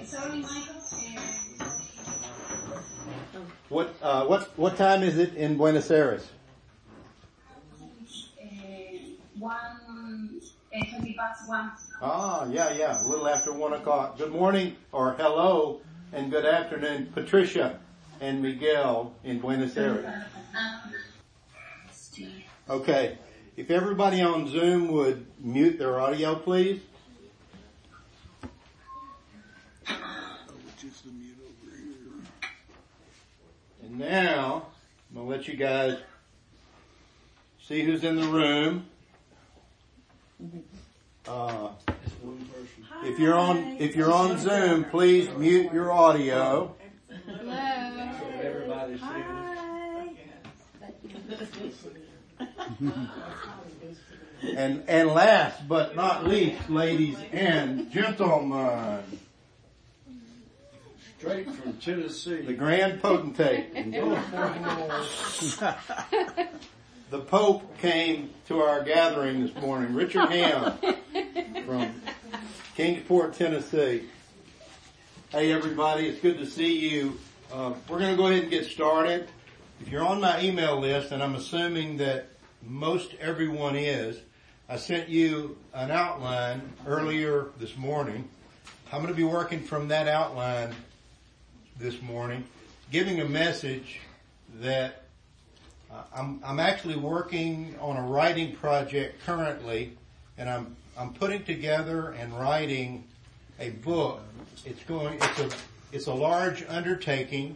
Sorry, Michael. What time is it in Buenos Aires? 20 past 1. Yeah, a little after 1 o'clock. Good morning, or hello, and good afternoon, Patricia and Miguel in Buenos Aires. Okay, if everybody on Zoom would mute their audio, please. And now, I'm going to let you guys see who's in the room. If you're on Zoom, please mute your audio. Hello. So everybody And last but not least, ladies and gentlemen, straight from Tennessee, the grand potentate. The Pope came to our gathering this morning, Richard Ham from Kingsport, Tennessee. Hey everybody, it's good to see you. We're going to go ahead and get started. If you're on my email list, and I'm assuming that most everyone is, I sent you an outline earlier this morning. I'm going to be working from that outline this morning, giving a message that I'm actually working on a writing project currently, and I'm putting together and writing a book. It's a large undertaking,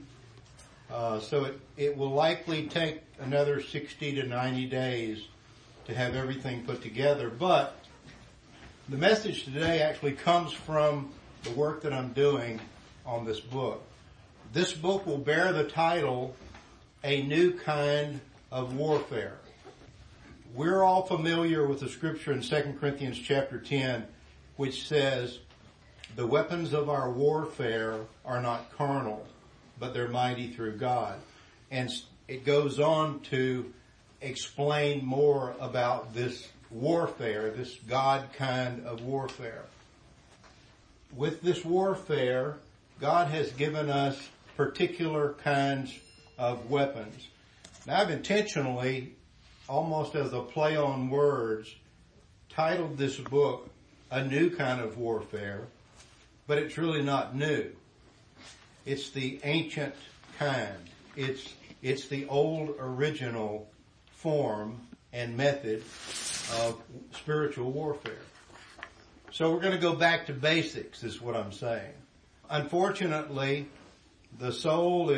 so it will likely take another 60 to 90 days to have everything put together. But the message today actually comes from the work that I'm doing on this book. This book will bear the title, A New Kind of Warfare. We're all familiar with the scripture in 2 Corinthians chapter 10, which says, the weapons of our warfare are not carnal, but they're mighty through God. And it goes on to explain more about this warfare, this God kind of warfare. With this warfare, God has given us particular kinds of weapons. Now, I've intentionally, almost as a play on words, titled this book, A New Kind of Warfare, but it's really not new. It's the ancient kind. It's the old original form and method of spiritual warfare. So we're going to go back to basics, is what I'm saying. Unfortunately, the soul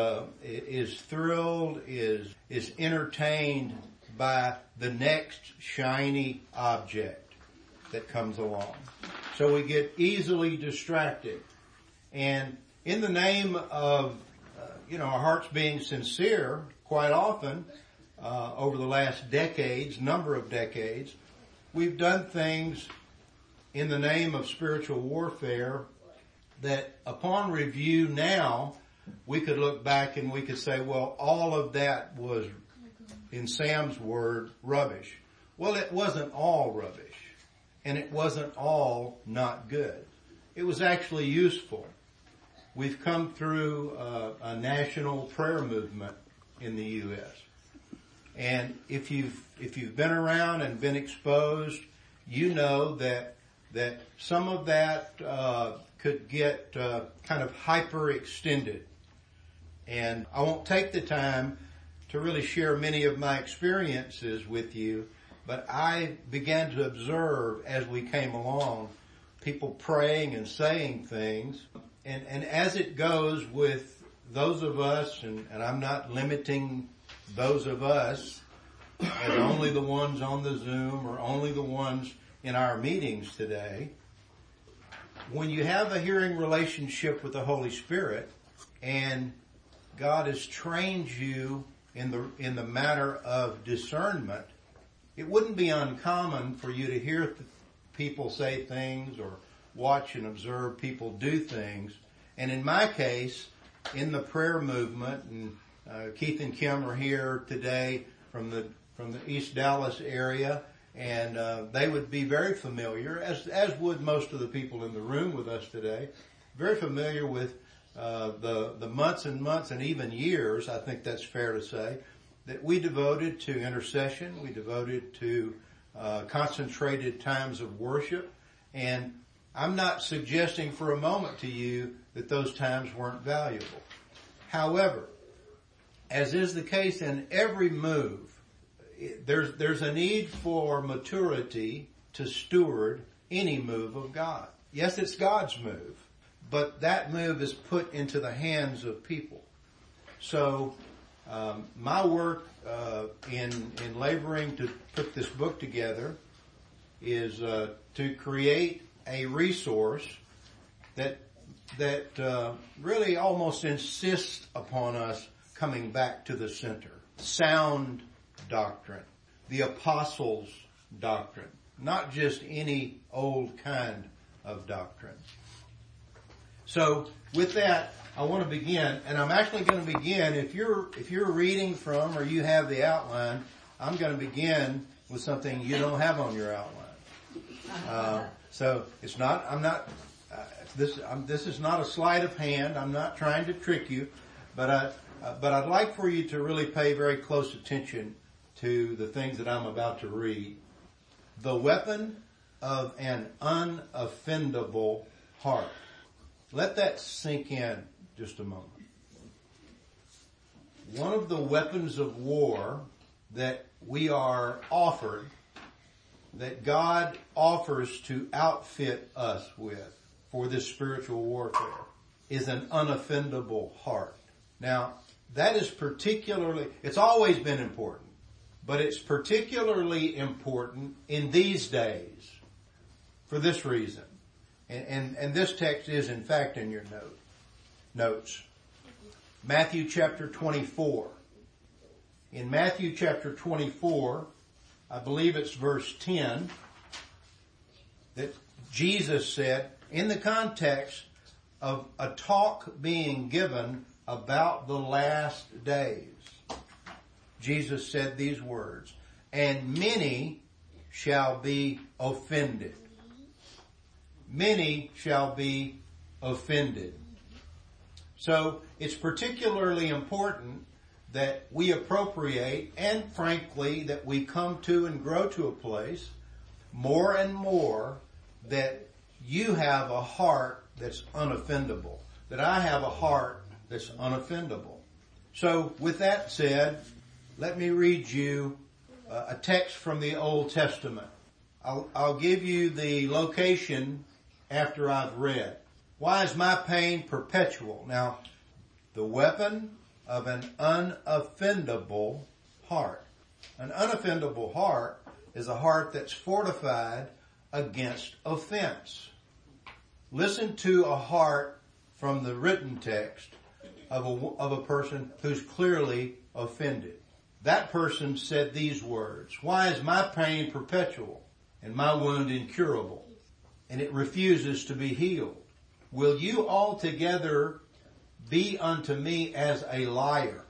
is thrilled, is entertained by the next shiny object that comes along. So we get easily distracted. And in the name of, our hearts being sincere, quite often, over the last number of decades, we've done things in the name of spiritual warfare that upon review now, we could look back and we could say, well, all of that was, in Sam's word, rubbish. Well, it wasn't all rubbish, and it wasn't all not good. It was actually useful. We've come through a national prayer movement in the U.S. And if you've been around and been exposed, you know that some of that could get kind of hyperextended. And I won't take the time to really share many of my experiences with you, but I began to observe as we came along people praying and saying things. And as it goes with those of us, and I'm not limiting those of us as only the ones on the Zoom or only the ones in our meetings today, when you have a hearing relationship with the Holy Spirit and God has trained you in the matter of discernment, it wouldn't be uncommon for you to hear people say things or watch and observe people do things. And in my case, in the prayer movement, and Keith and Kim are here today from the East Dallas area, and they would be very familiar, as would most of the people in the room with us today. very familiar with the months and months and even years, I think that's fair to say, that we devoted to intercession, we devoted to concentrated times of worship, and I'm not suggesting for a moment to you that those times weren't valuable. However, as is the case in every move, there's a need for maturity to steward any move of God. Yes, it's God's move, but that move is put into the hands of people. So my work in laboring to put this book together is to create a resource that really almost insists upon us coming back to the center. Sound doctrine, the apostles' doctrine, not just any old kind of doctrine. So with that, I want to begin, and I'm actually going to begin, if you're reading from or you have the outline, I'm going to begin with something you don't have on your outline. So it's not, this is not a sleight of hand. I'm not trying to trick you, but I'd like for you to really pay very close attention to the things that I'm about to read. The weapon of an unoffendable heart. Let that sink in just a moment. One of the weapons of war that we are offered, that God offers to outfit us with for this spiritual warfare, is an unoffendable heart. Now, that is particularly, it's always been important, but it's particularly important in these days for this reason. And this text is in fact in your notes. Matthew chapter 24. In Matthew chapter 24, I believe it's verse 10, that Jesus said, in the context of a talk being given about the last days, Jesus said these words, and many shall be offended. Many shall be offended. So it's particularly important that we appropriate, and frankly that we come to and grow to a place more and more that you have a heart that's unoffendable, that I have a heart that's unoffendable. So with that said, let me read you a text from the Old Testament. I'll give you the location after I've read. Why is my pain perpetual? Now, the weapon of an unoffendable heart. An unoffendable heart is a heart that's fortified against offense. Listen to a heart from the written text of a person who's clearly offended. That person said these words, why is my pain perpetual and my wound incurable? And it refuses to be healed. Will you altogether be unto me as a liar?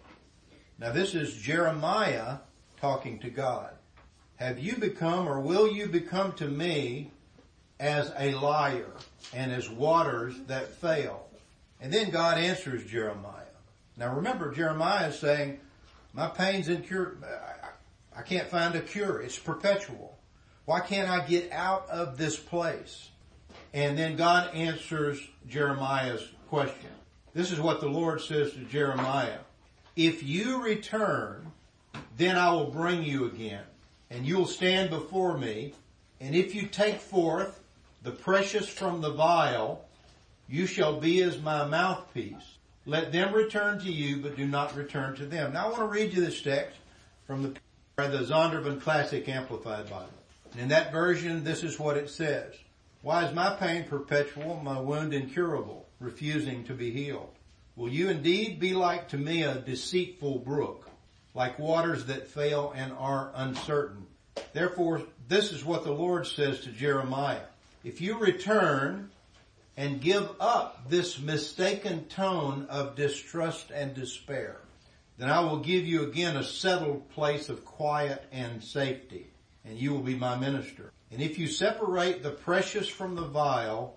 Now this is Jeremiah talking to God. Have you become, or will you become to me as a liar and as waters that fail? And then God answers Jeremiah. Now remember, Jeremiah is saying, my pain's incurable. I can't find a cure. It's perpetual. Why can't I get out of this place? And then God answers Jeremiah's question. This is what the Lord says to Jeremiah. If you return, then I will bring you again, and you will stand before me. And if you take forth the precious from the vial, you shall be as my mouthpiece. Let them return to you, but do not return to them. Now I want to read you this text from the Zondervan Classic Amplified Bible. And in that version, this is what it says. Why is my pain perpetual, my wound incurable, refusing to be healed? Will you indeed be like to me a deceitful brook, like waters that fail and are uncertain? Therefore, this is what the Lord says to Jeremiah. If you return and give up this mistaken tone of distrust and despair, then I will give you again a settled place of quiet and safety, and you will be my minister. And if you separate the precious from the vial,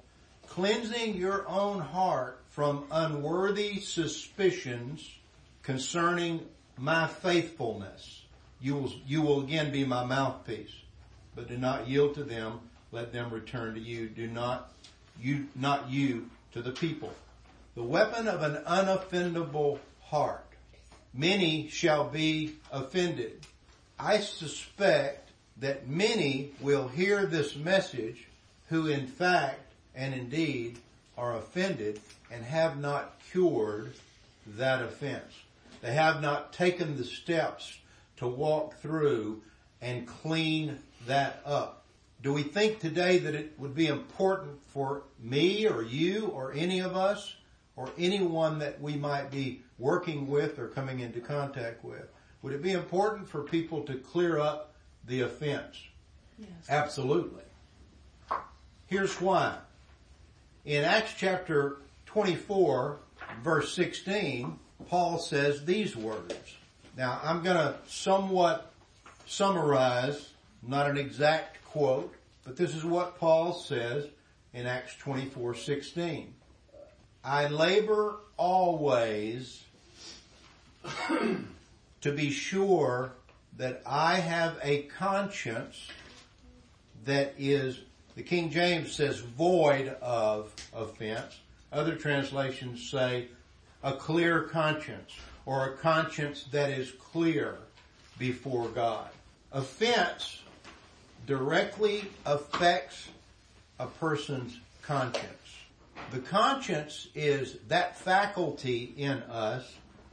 cleansing your own heart from unworthy suspicions concerning my faithfulness. You will again be my mouthpiece, but do not yield to them. Let them return to you. Not you to the people. The weapon of an unoffendable heart. Many shall be offended. I suspect that many will hear this message who in fact and indeed are offended and have not cured that offense. They have not taken the steps to walk through and clean that up. Do we think today that it would be important for me or you or any of us or anyone that we might be working with or coming into contact with? Would it be important for people to clear up the offense? Yes. Absolutely. Here's why. In Acts chapter 24, verse 16, Paul says these words. Now, I'm going to somewhat summarize, not an exact quote, but this is what Paul says in Acts 24:16. I labor always to be sure that I have a conscience that is, the King James says, void of offense. Other translations say a clear conscience, or a conscience that is clear before God. Offense directly affects a person's conscience. The conscience is that faculty in us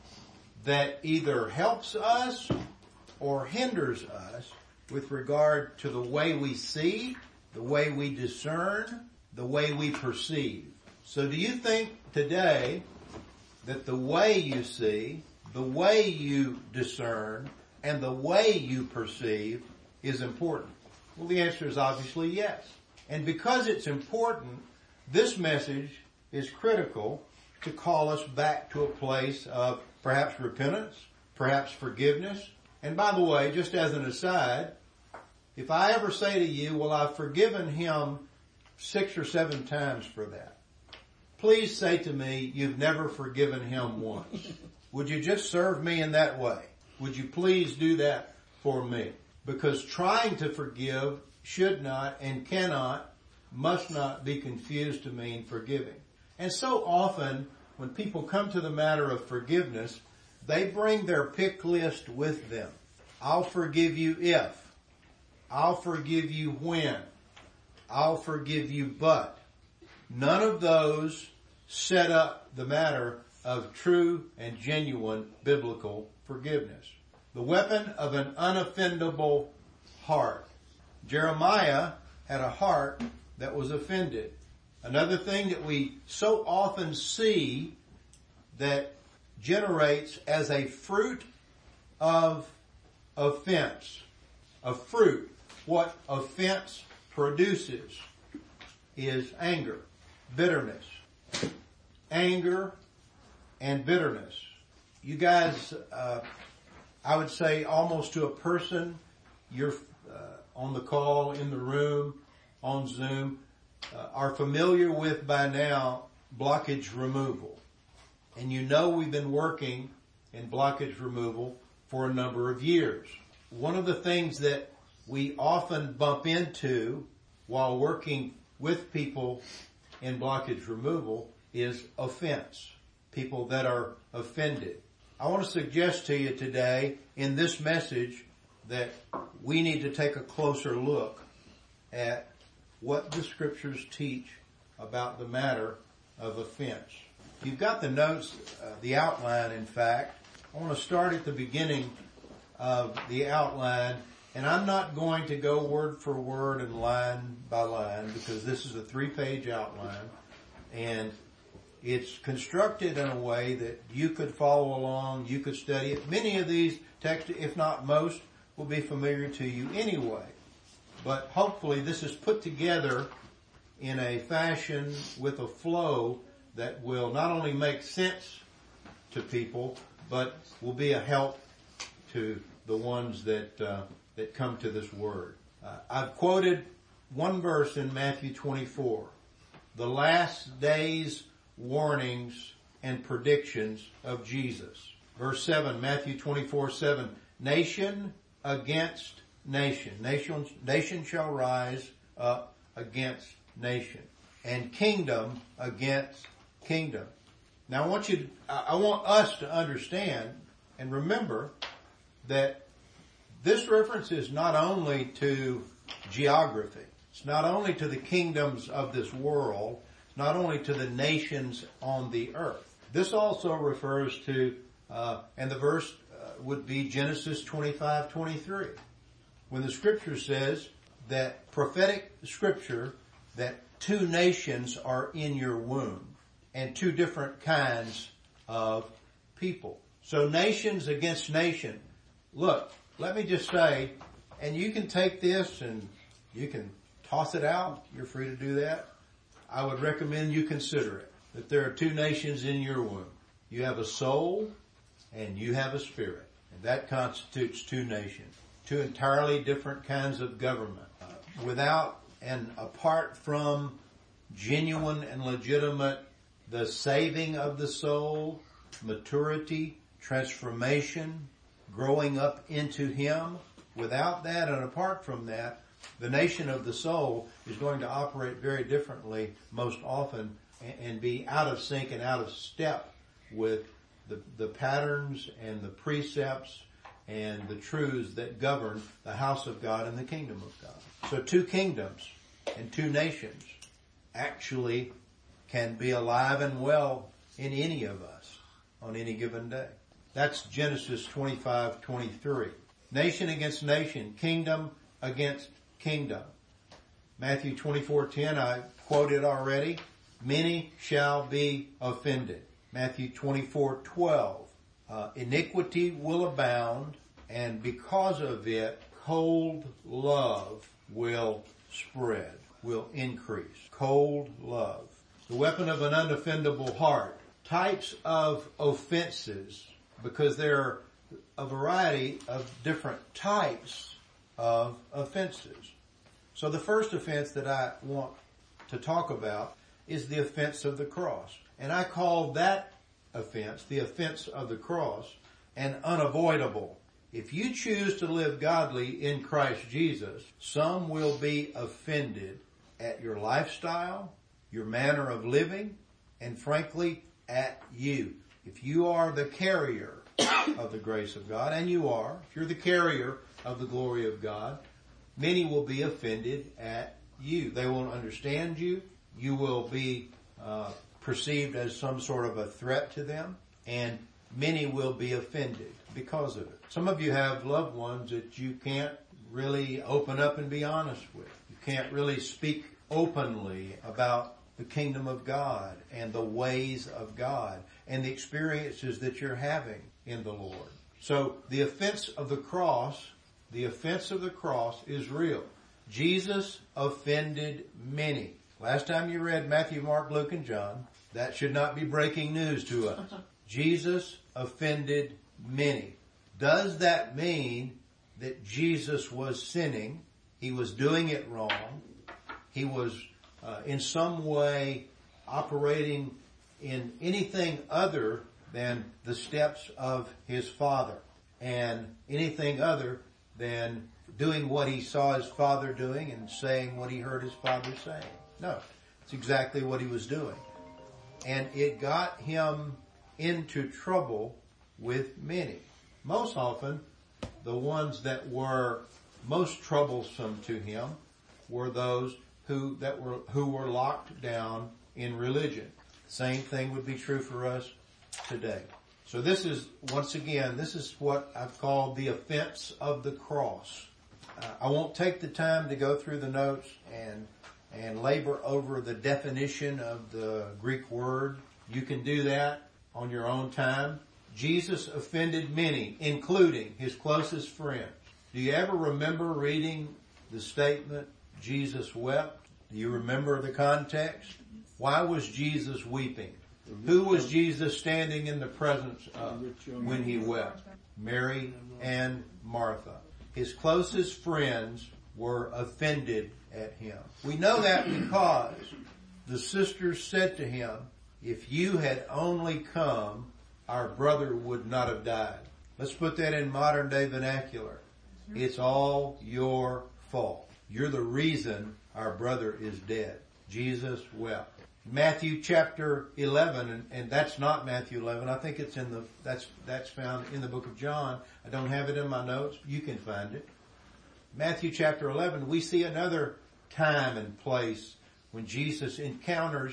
that either helps us or hinders us with regard to the way we see, the way we discern, the way we perceive. So do you think today that the way you see, the way you discern, and the way you perceive is important? Well, the answer is obviously yes. And because it's important, this message is critical to call us back to a place of perhaps repentance, perhaps forgiveness. And by the way, just as an aside, if I ever say to you, well, I've forgiven him 6 or 7 times for that, please say to me, you've never forgiven him once. Would you just serve me in that way? Would you please do that for me? Because trying to forgive should not and cannot, must not be confused to mean forgiving. And so often, when people come to the matter of forgiveness, they bring their pick list with them. I'll forgive you if. I'll forgive you when. I'll forgive you but. None of those set up the matter of true and genuine biblical forgiveness. The weapon of an unoffendable heart. Jeremiah had a heart that was offended. Another thing that we so often see that generates as a fruit of offense. A fruit. What offense produces is anger, bitterness. Anger and bitterness. You guys, I would say almost to a person, you're on the call, in the room, on Zoom, are familiar with by now blockage removal. And you know we've been working in blockage removal for a number of years. One of the things that we often bump into while working with people in blockage removal is offense. People that are offended. I want to suggest to you today in this message that we need to take a closer look at what the scriptures teach about the matter of offense. You've got the notes, the outline in fact. I want to start at the beginning of the outline, and I'm not going to go word for word and line by line because this is a 3-page outline, and it's constructed in a way that you could follow along, you could study it. Many of these texts, if not most, will be familiar to you anyway. But hopefully this is put together in a fashion with a flow that will not only make sense to people, but will be a help to the ones that come to this word. I've quoted one verse in Matthew 24. the last days warnings and predictions of Jesus. Verse 7, Matthew 24:7, nation against nation. Nation shall rise up against nation, and kingdom against kingdom. Now I want us to understand and remember that this reference is not only to geography. It's not only to the kingdoms of this world, not only to the nations on the earth. This also refers to, and the verse would be Genesis 25:23, when the scripture says that prophetic scripture that two nations are in your womb and two different kinds of people. So nations against nation. Look, let me just say, and you can take this and you can toss it out. You're free to do that. I would recommend you consider it, that there are two nations in your womb. You have a soul and you have a spirit. And that constitutes two nations, two entirely different kinds of government. Without and apart from genuine and legitimate, the saving of the soul, maturity, transformation, growing up into Him, without that and apart from that, the nation of the soul is going to operate very differently most often and be out of sync and out of step with the patterns and the precepts and the truths that govern the house of God and the kingdom of God. So two kingdoms and two nations actually can be alive and well in any of us on any given day. That's Genesis 25:23. Nation against nation, kingdom against kingdom. Matthew 24:10, I quoted already. Many shall be offended. Matthew 24:12. Iniquity will abound, and because of it, cold love will spread, will increase. Cold love. The weapon of an unoffendable heart. Types of offenses, because there are a variety of different types of offenses. So the first offense that I want to talk about is the offense of the cross. And I call that offense, the offense of the cross, an unavoidable. If you choose to live godly in Christ Jesus, some will be offended at your lifestyle, your manner of living, and frankly, at you. If you are the carrier of the grace of God, and you are, if you're the carrier of the glory of God, many will be offended at you. They won't understand you. You will be perceived as some sort of a threat to them, and many will be offended because of it. Some of you have loved ones that you can't really open up and be honest with. You can't really speak openly about the kingdom of God and the ways of God and the experiences that you're having in the Lord. So the offense of the cross is real. Jesus offended many. Last time you read Matthew, Mark, Luke, and John, that should not be breaking news to us. Jesus offended many. Does that mean that Jesus was sinning? He was doing it wrong. He was in some way operating in anything other than the steps of his Father and anything other than doing what he saw his Father doing and saying what he heard his Father saying. No, it's exactly what he was doing. And it got him into trouble with many. Most often, the ones that were most troublesome to him were those who were locked down in religion. Same thing would be true for us today. So this is what I've called the offense of the cross. I won't take the time to go through the notes and labor over the definition of the Greek word. You can do that on your own time. Jesus offended many, including his closest friends. Do you ever remember reading the statement, Jesus wept? Do you remember the context? Why was Jesus weeping? Who was Jesus standing in the presence of when he wept? Mary and Martha. His closest friends were offended at him. We know that because The sisters said to him, "If you had only come, our brother would not have died." Let's put that in modern day vernacular. It's all your fault. You're the reason our brother is dead. Jesus wept. Matthew chapter 11, and that's not Matthew 11. I think it's that's found in the book of John. I don't have it in my notes. You can find it. Matthew chapter 11, we see another time and place when Jesus encounters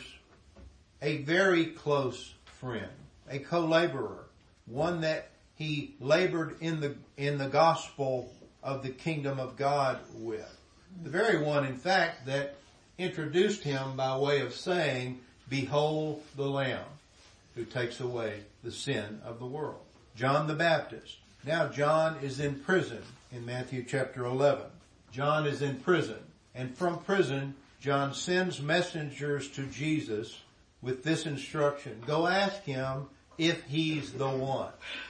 a very close friend, a co-laborer, one that he labored in the gospel of the kingdom of God with. The very one, in fact, that introduced him by way of saying, "Behold the Lamb who takes away the sin of the world." John the Baptist. Now John is in prison in Matthew chapter 11. John is in prison. And from prison, John sends messengers to Jesus with this instruction: go ask him if he's the one.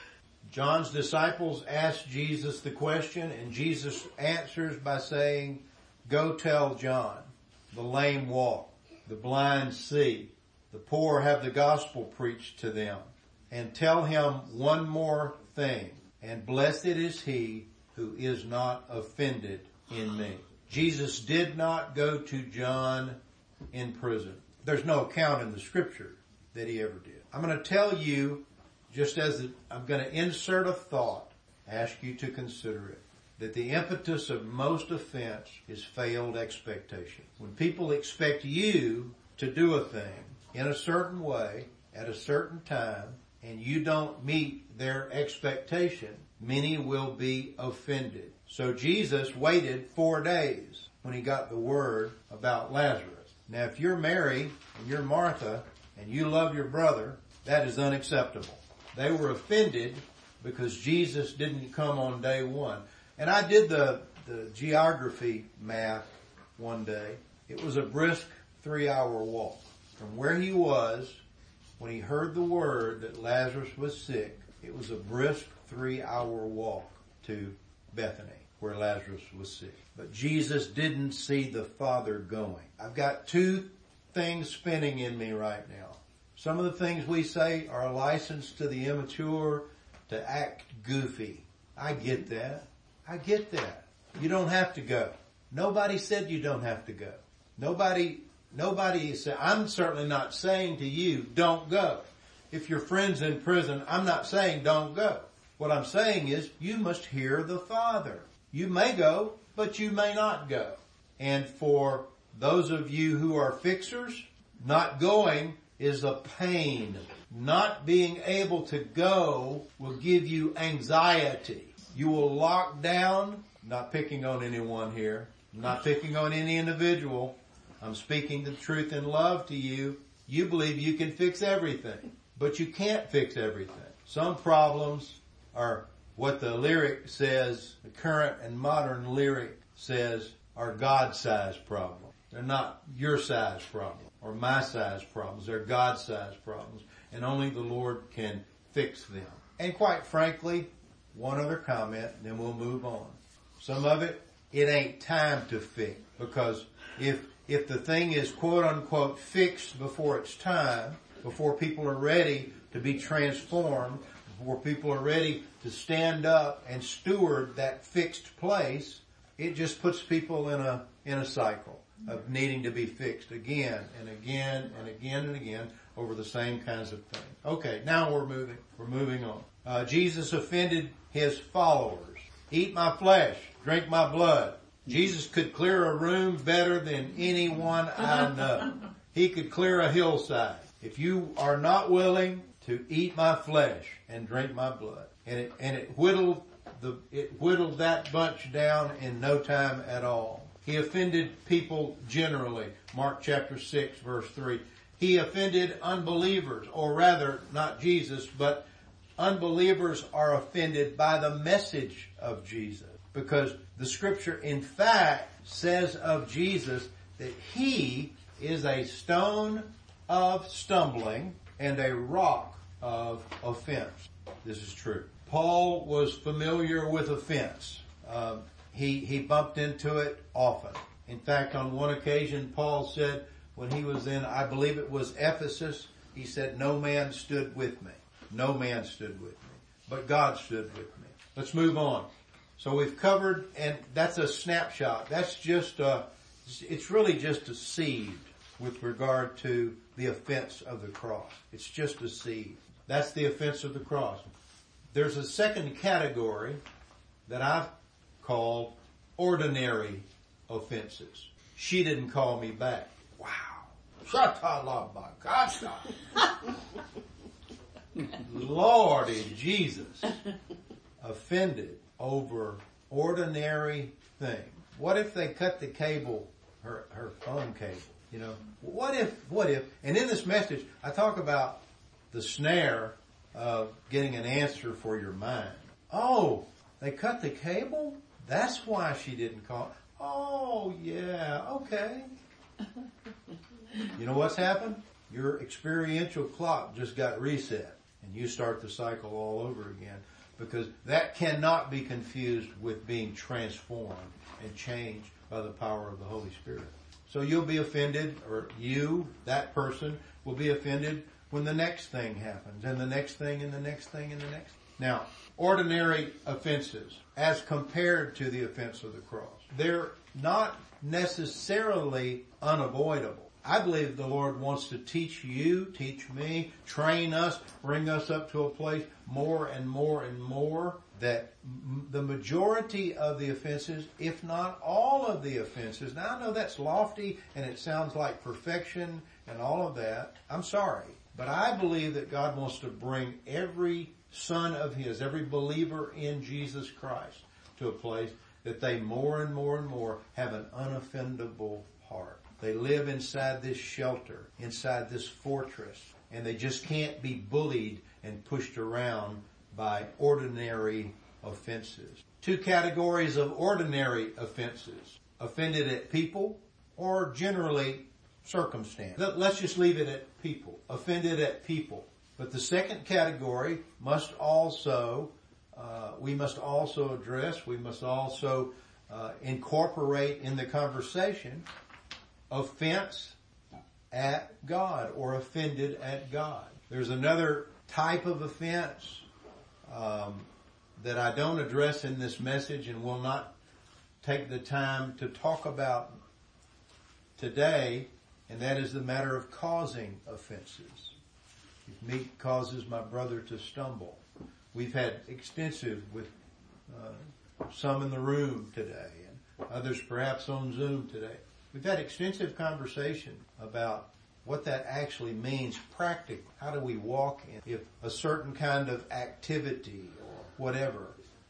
John's disciples ask Jesus the question, and Jesus answers by saying, "Go tell John, the lame walk, the blind see, the poor have the gospel preached to them. And tell him one more thing, and blessed is he who is not offended in me." Jesus did not go to John in prison. There's no account in the scripture that he ever did. I'm going to tell you, just as I'm going to insert a thought, ask you to consider it, that the impetus of most offense is failed expectation. When people expect you to do a thing in a certain way, at a certain time, and you don't meet their expectation, many will be offended. So Jesus waited 4 days when he got the word about Lazarus. Now if you're Mary and you're Martha and you love your brother, that is unacceptable. They were offended because Jesus didn't come on day one. And I did the geography math one day. It was a brisk 3-hour walk from where he was when he heard the word that Lazarus was sick. It was a brisk 3-hour walk to Bethany, where Lazarus was sick. But Jesus didn't see the Father going. I've got 2 things spinning in me right now. Some of the things we say are a license to the immature to act goofy. I get that. I get that. You don't have to go. Nobody said you don't have to go. Nobody said, I'm certainly not saying to you, don't go. If your friend's in prison, I'm not saying don't go. What I'm saying is you must hear the Father. You may go, but you may not go. And for those of you who are fixers, not going is a pain. Not being able to go will give you anxiety. You will lock down, not picking on anyone here, not picking on any individual. I'm speaking the truth in love to you. You believe you can fix everything, but you can't fix everything. Some problems are what the lyric says, the current and modern lyric says, are God-sized problems. They're not your size problem or my size problems. They're God-sized problems, and only the Lord can fix them. And quite frankly, one other comment, and then we'll move on. Some of it ain't time to fix, because if the thing is quote unquote fixed before it's time, before people are ready to be transformed, before people are ready to stand up and steward that fixed place, it just puts people in a cycle of needing to be fixed again and again and again and again over the same kinds of things. Okay, now we're moving on. Jesus offended his followers. Eat my flesh, drink my blood. Jesus could clear a room better than anyone I know. He could clear a hillside. If you are not willing to eat my flesh and drink my blood, and it whittled that bunch down in no time at all. He offended people generally. Mark chapter 6 verse 3. He offended unbelievers, or rather not Jesus, but unbelievers are offended by the message of Jesus. Because the scripture in fact says of Jesus that he is a stone of stumbling and a rock of offense. This is true. Paul was familiar with offense. He bumped into it often. In fact, on one occasion, Paul said, when he was in, I believe it was Ephesus, he said, no man stood with me. No man stood with me. But God stood with me. Let's move on. So we've covered, and that's a snapshot. That's just it's really just a seed with regard to the offense of the cross. It's just a seed. That's the offense of the cross. There's a second category that I've called ordinary offenses. She didn't call me back. Wow. Shatalabakasha. Lordy Jesus. Offended over ordinary thing. What if they cut the cable, her phone cable? You know, what if, and in this message, I talk about the snare of getting an answer for your mind. Oh, they cut the cable? That's why she didn't call. Oh, yeah, okay. You know what's happened? Your experiential clock just got reset, and you start the cycle all over again, because that cannot be confused with being transformed and changed by the power of the Holy Spirit. So you'll be offended, or you, that person, will be offended when the next thing happens, and the next thing, and the next thing, and the next. Now, ordinary offenses, as compared to the offense of the cross, they're not necessarily unavoidable. I believe the Lord wants to teach you, teach me, train us, bring us up to a place more and more and more that the majority of the offenses, if not all of the offenses, now I know that's lofty and it sounds like perfection and all of that. I'm sorry. But I believe that God wants to bring every son of His, every believer in Jesus Christ to a place that they more and more and more have an unoffendable heart. They live inside this shelter, inside this fortress, and they just can't be bullied and pushed around by ordinary offenses. Two categories of ordinary offenses. Offended at people or generally circumstance. Let's just leave it at people. Offended at people. But the second category must also, we must also address, we must also incorporate in the conversation offense at God or offended at God. There's another type of offense that I don't address in this message and will not take the time to talk about today, and that is the matter of causing offenses. If meat causes my brother to stumble. We've had extensive with some in the room today and others perhaps on Zoom today. We've had extensive conversation about what that actually means practically. How do we walk in if a certain kind of activity or whatever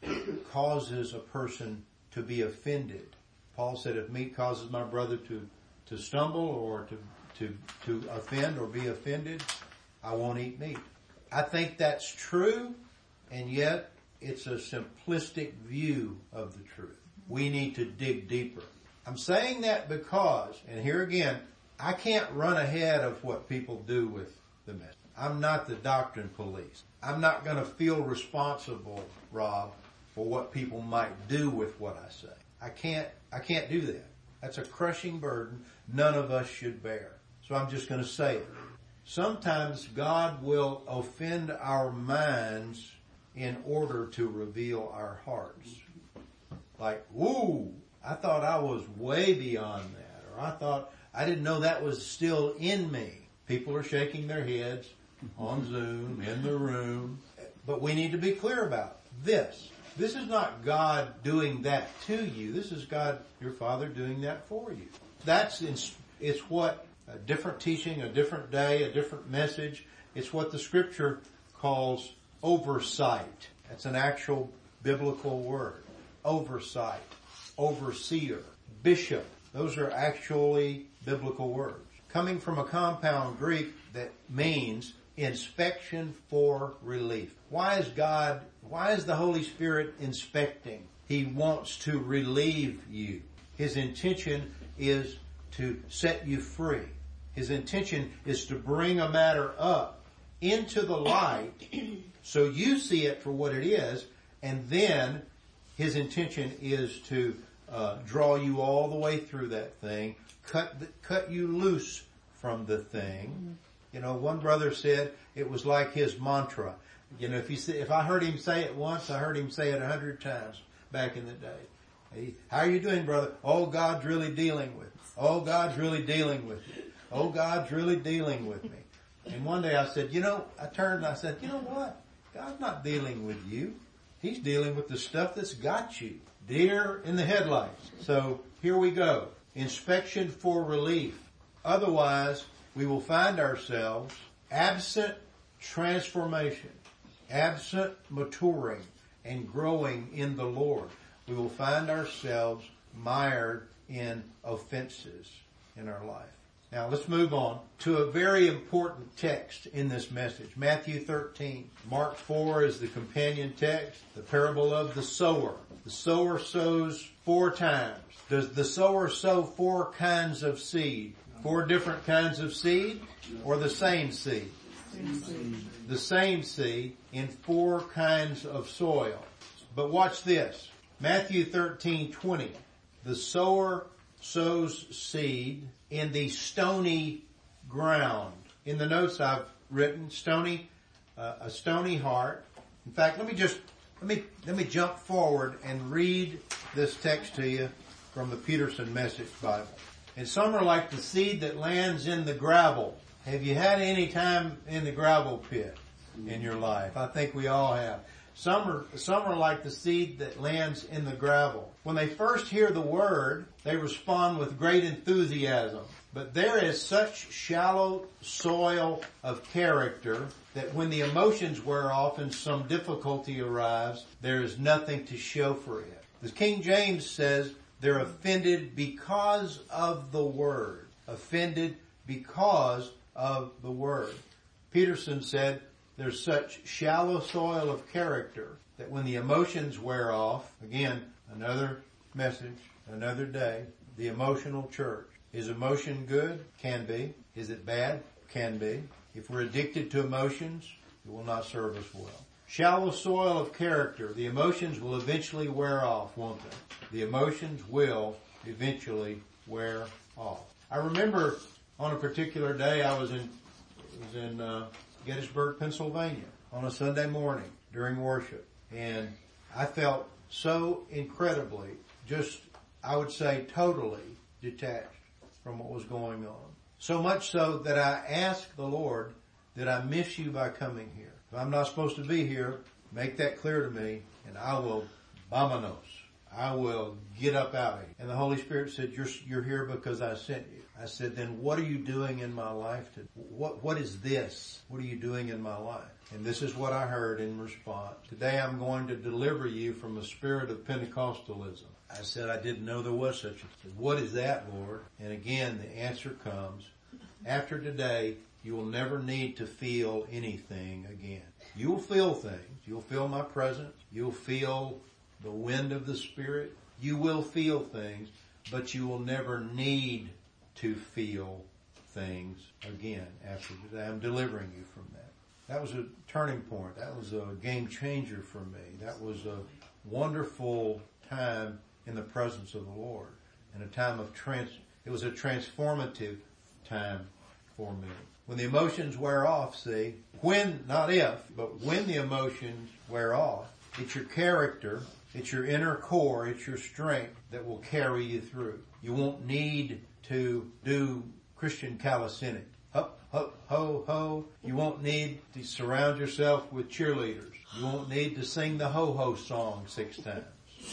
causes a person to be offended? Paul said if meat causes my brother to stumble or to offend or be offended, I won't eat meat. I think that's true, and yet it's a simplistic view of the truth. We need to dig deeper. I'm saying that because, and here again, I can't run ahead of what people do with the message. I'm not the doctrine police. I'm not going to feel responsible, Rob, for what people might do with what I say. I can't do that. That's a crushing burden none of us should bear. So I'm just going to say it. Sometimes God will offend our minds in order to reveal our hearts. Like, woo, I thought I was way beyond that, or I didn't know that was still in me. People are shaking their heads on Zoom, in the room, but we need to be clear about this. This is not God doing that to you. This is God, your Father, doing that for you. It's what a different teaching, a different day, a different message. It's what the Scripture calls oversight. That's an actual biblical word. Oversight, overseer, bishop. Those are actually biblical words. Coming from a compound Greek that means inspection for relief. Why is the Holy Spirit inspecting? He wants to relieve you. His intention is to set you free. His intention is to bring a matter up into the light so you see it for what it is, and then His intention is to draw you all the way through that thing, cut you loose from the thing. You know, one brother said it was like his mantra. You know, if I heard him say it once, I heard him say it 100 times back in the day. How are you doing, brother? Oh, God's really dealing with me. Oh, God's really dealing with me. Oh, God's really dealing with me. And one day I said, I turned and I said, you know what? God's not dealing with you. He's dealing with the stuff that's got you. Deer in the headlights. So here we go. Inspection for relief. Otherwise, we will find ourselves absent transformation, absent maturing and growing in the Lord. We will find ourselves mired in offenses in our life. Now let's move on to a very important text in this message. Matthew 13. Mark 4 is the companion text, the parable of the sower. The sower sows 4 times. Does the sower sow 4 kinds of seed? 4 different kinds of seed or the same seed? The same seed in 4 kinds of soil. But watch this. Matthew 13:20. The sower sows seed in the stony ground. In the notes I've written, stony, a stony heart. In fact, let me jump forward and read this text to you from the Peterson Message Bible. And some are like the seed that lands in the gravel. Have you had any time in the gravel pit in your life? I think we all have. Some are like the seed that lands in the gravel. When they first hear the word, they respond with great enthusiasm. But there is such shallow soil of character that when the emotions wear off and some difficulty arrives, there is nothing to show for it. The King James says they're offended because of the word. Offended because of the word. Peterson said there's such shallow soil of character that when the emotions wear off, again, another message, another day, the emotional church. Is emotion good? Can be. Is it bad? Can be. If we're addicted to emotions, it will not serve us well. Shallow soil of character. The emotions will eventually wear off, won't they? The emotions will eventually wear off. I remember on a particular day I was in Gettysburg, Pennsylvania on a Sunday morning during worship. And I felt so incredibly, I would say totally detached from what was going on. So much so that I asked the Lord, did I miss you by coming here? If I'm not supposed to be here, make that clear to me and I will vamonos. I will get up out of here. And the Holy Spirit said, you're here because I sent you. I said, then what are you doing in my life? What is this? What are you doing in my life? And this is what I heard in response. Today I'm going to deliver you from a spirit of Pentecostalism. I said, I didn't know there was such a thing. What is that, Lord? And again, the answer comes. After today, you will never need to feel anything again. You will feel things. You'll feel my presence. You'll feel the wind of the Spirit. You will feel things, but you will never need to feel things again after today. I'm delivering you from that. That was a turning point. That was a game changer for me. That was a wonderful time in the presence of the Lord. And a time of it was a transformative time for me. When the emotions wear off, not if, but when the emotions wear off, it's your character, it's your inner core, it's your strength that will carry you through. You won't need to do Christian calisthenics. Hup, hup, ho, ho. You won't need to surround yourself with cheerleaders. You won't need to sing the ho-ho song 6 times.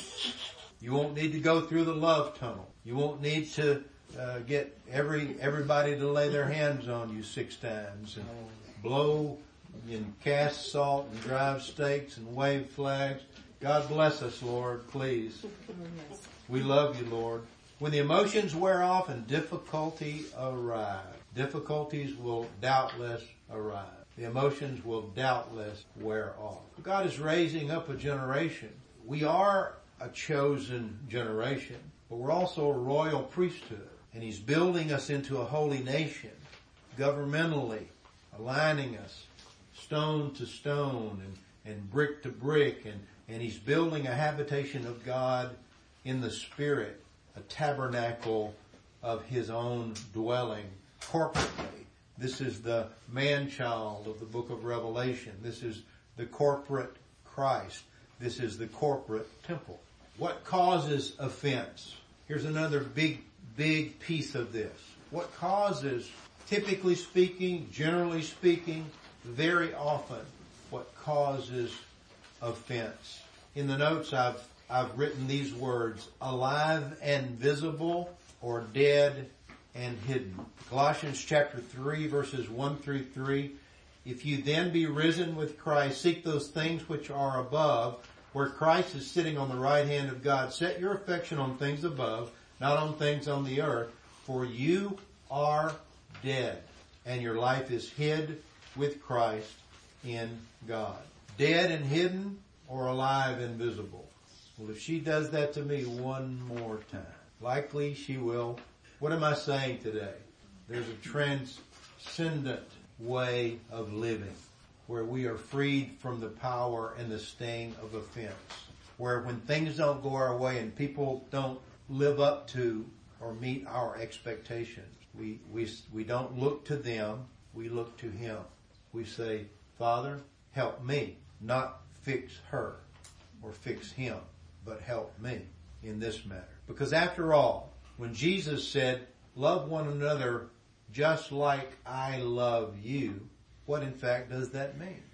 You won't need to go through the love tunnel. You won't need to get everybody to lay their hands on you 6 times and blow and cast salt and drive stakes and wave flags. God bless us, Lord, please. We love you, Lord. When the emotions wear off and difficulty arrive, difficulties will doubtless arrive. The emotions will doubtless wear off. God is raising up a generation. We are a chosen generation, but we're also a royal priesthood. And He's building us into a holy nation, governmentally, aligning us stone to stone and brick to brick. And He's building a habitation of God in the Spirit, a tabernacle of His own dwelling corporately. This is the man-child of the book of Revelation. This is the corporate Christ. This is the corporate temple. What causes offense? Here's another big piece of this. What causes, typically speaking, generally speaking, very often, what causes offense? In the notes I've written these words, alive and visible, or dead and hidden. Colossians chapter 3 verses 1 through 3. If you then be risen with Christ, seek those things which are above, where Christ is sitting on the right hand of God. Set your affection on things above, not on things on the earth, for you are dead, and your life is hid with Christ in God. Dead and hidden, or alive and visible? Well, if she does that to me one more time, likely she will. What am I saying today? There's a transcendent way of living where we are freed from the power and the sting of offense. Where when things don't go our way and people don't live up to or meet our expectations, we don't look to them, we look to Him. We say, Father, help me, not fix her or fix him, but help me in this matter. Because after all, when Jesus said, love one another just like I love you, what in fact does that mean?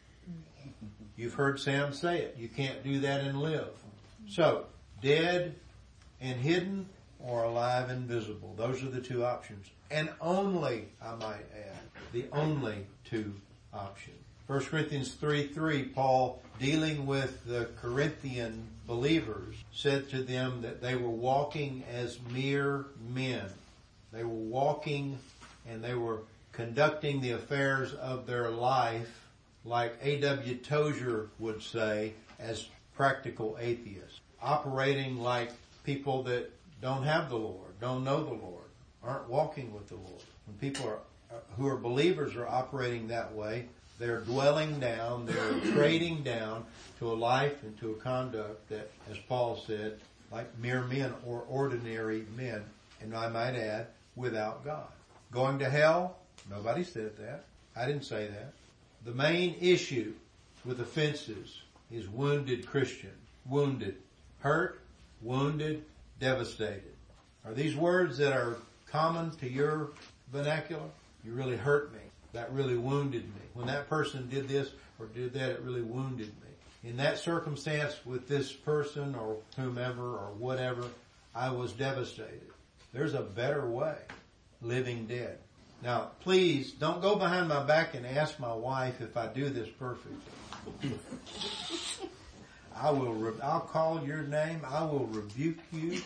You've heard Sam say it. You can't do that and live. So, dead and hidden or alive and visible. Those are the two options. And only, I might add, the only two options. 1 Corinthians 3:3, Paul, dealing with the Corinthian believers, said to them that they were walking as mere men. They were walking and they were conducting the affairs of their life, like A.W. Tozer would say, as practical atheists. Operating like people that don't have the Lord, don't know the Lord, aren't walking with the Lord. When people who are believers are operating that way, they're dwelling down, they're trading down to a life and to a conduct that, as Paul said, like mere men or ordinary men, and I might add, without God. Going to hell? Nobody said that. I didn't say that. The main issue with offenses is wounded Christian. Wounded. Hurt, wounded, devastated. Are these words that are common to your vernacular? You really hurt me. That really wounded me. When that person did this or did that, it really wounded me. In that circumstance with this person or whomever or whatever, I was devastated. There's a better way. Living dead. Now, please don't go behind my back and ask my wife if I do this perfectly. I'll call your name. I will rebuke you.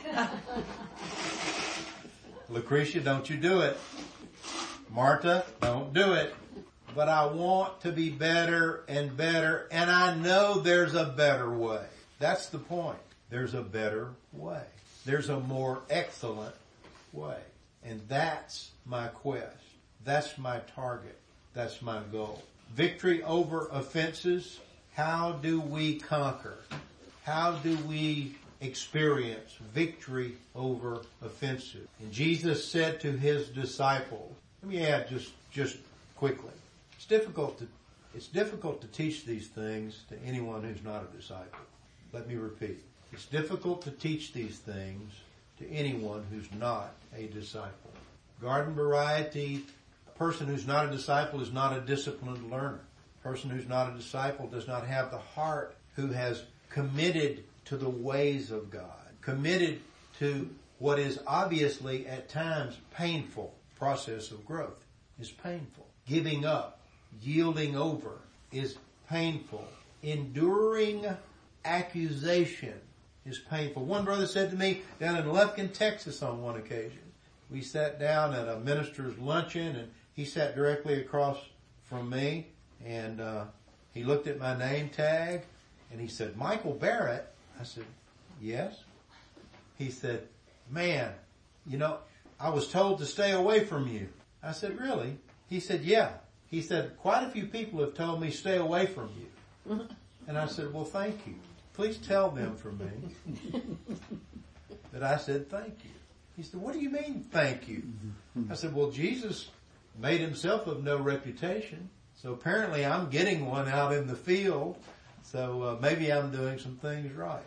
Lucretia, don't you do it. Martha, don't do it. But I want to be better and better, and I know there's a better way. That's the point. There's a better way. There's a more excellent way. And that's my quest. That's my target. That's my goal. Victory over offenses. How do we conquer? How do we experience victory over offenses? And Jesus said to his disciples, let me add just quickly. It's difficult to teach these things to anyone who's not a disciple. Let me repeat. It's difficult to teach these things to anyone who's not a disciple. Garden variety, a person who's not a disciple is not a disciplined learner. A person who's not a disciple does not have the heart who has committed to the ways of God, committed to what is obviously at times painful. Process of growth is painful. Giving up, yielding over is painful. Enduring accusation is painful. One brother said to me down in Lufkin, Texas on one occasion, we sat down at a minister's luncheon and he sat directly across from me and he looked at my name tag and he said, Michael Barrett. I said, yes. He said, man, I was told to stay away from you. I said, really? He said, yeah. He said, quite a few people have told me stay away from you. And I said, well, thank you. Please tell them for me that I said thank you. He said, what do you mean thank you? I said, well, Jesus made himself of no reputation. So apparently I'm getting one out in the field. So maybe I'm doing some things right.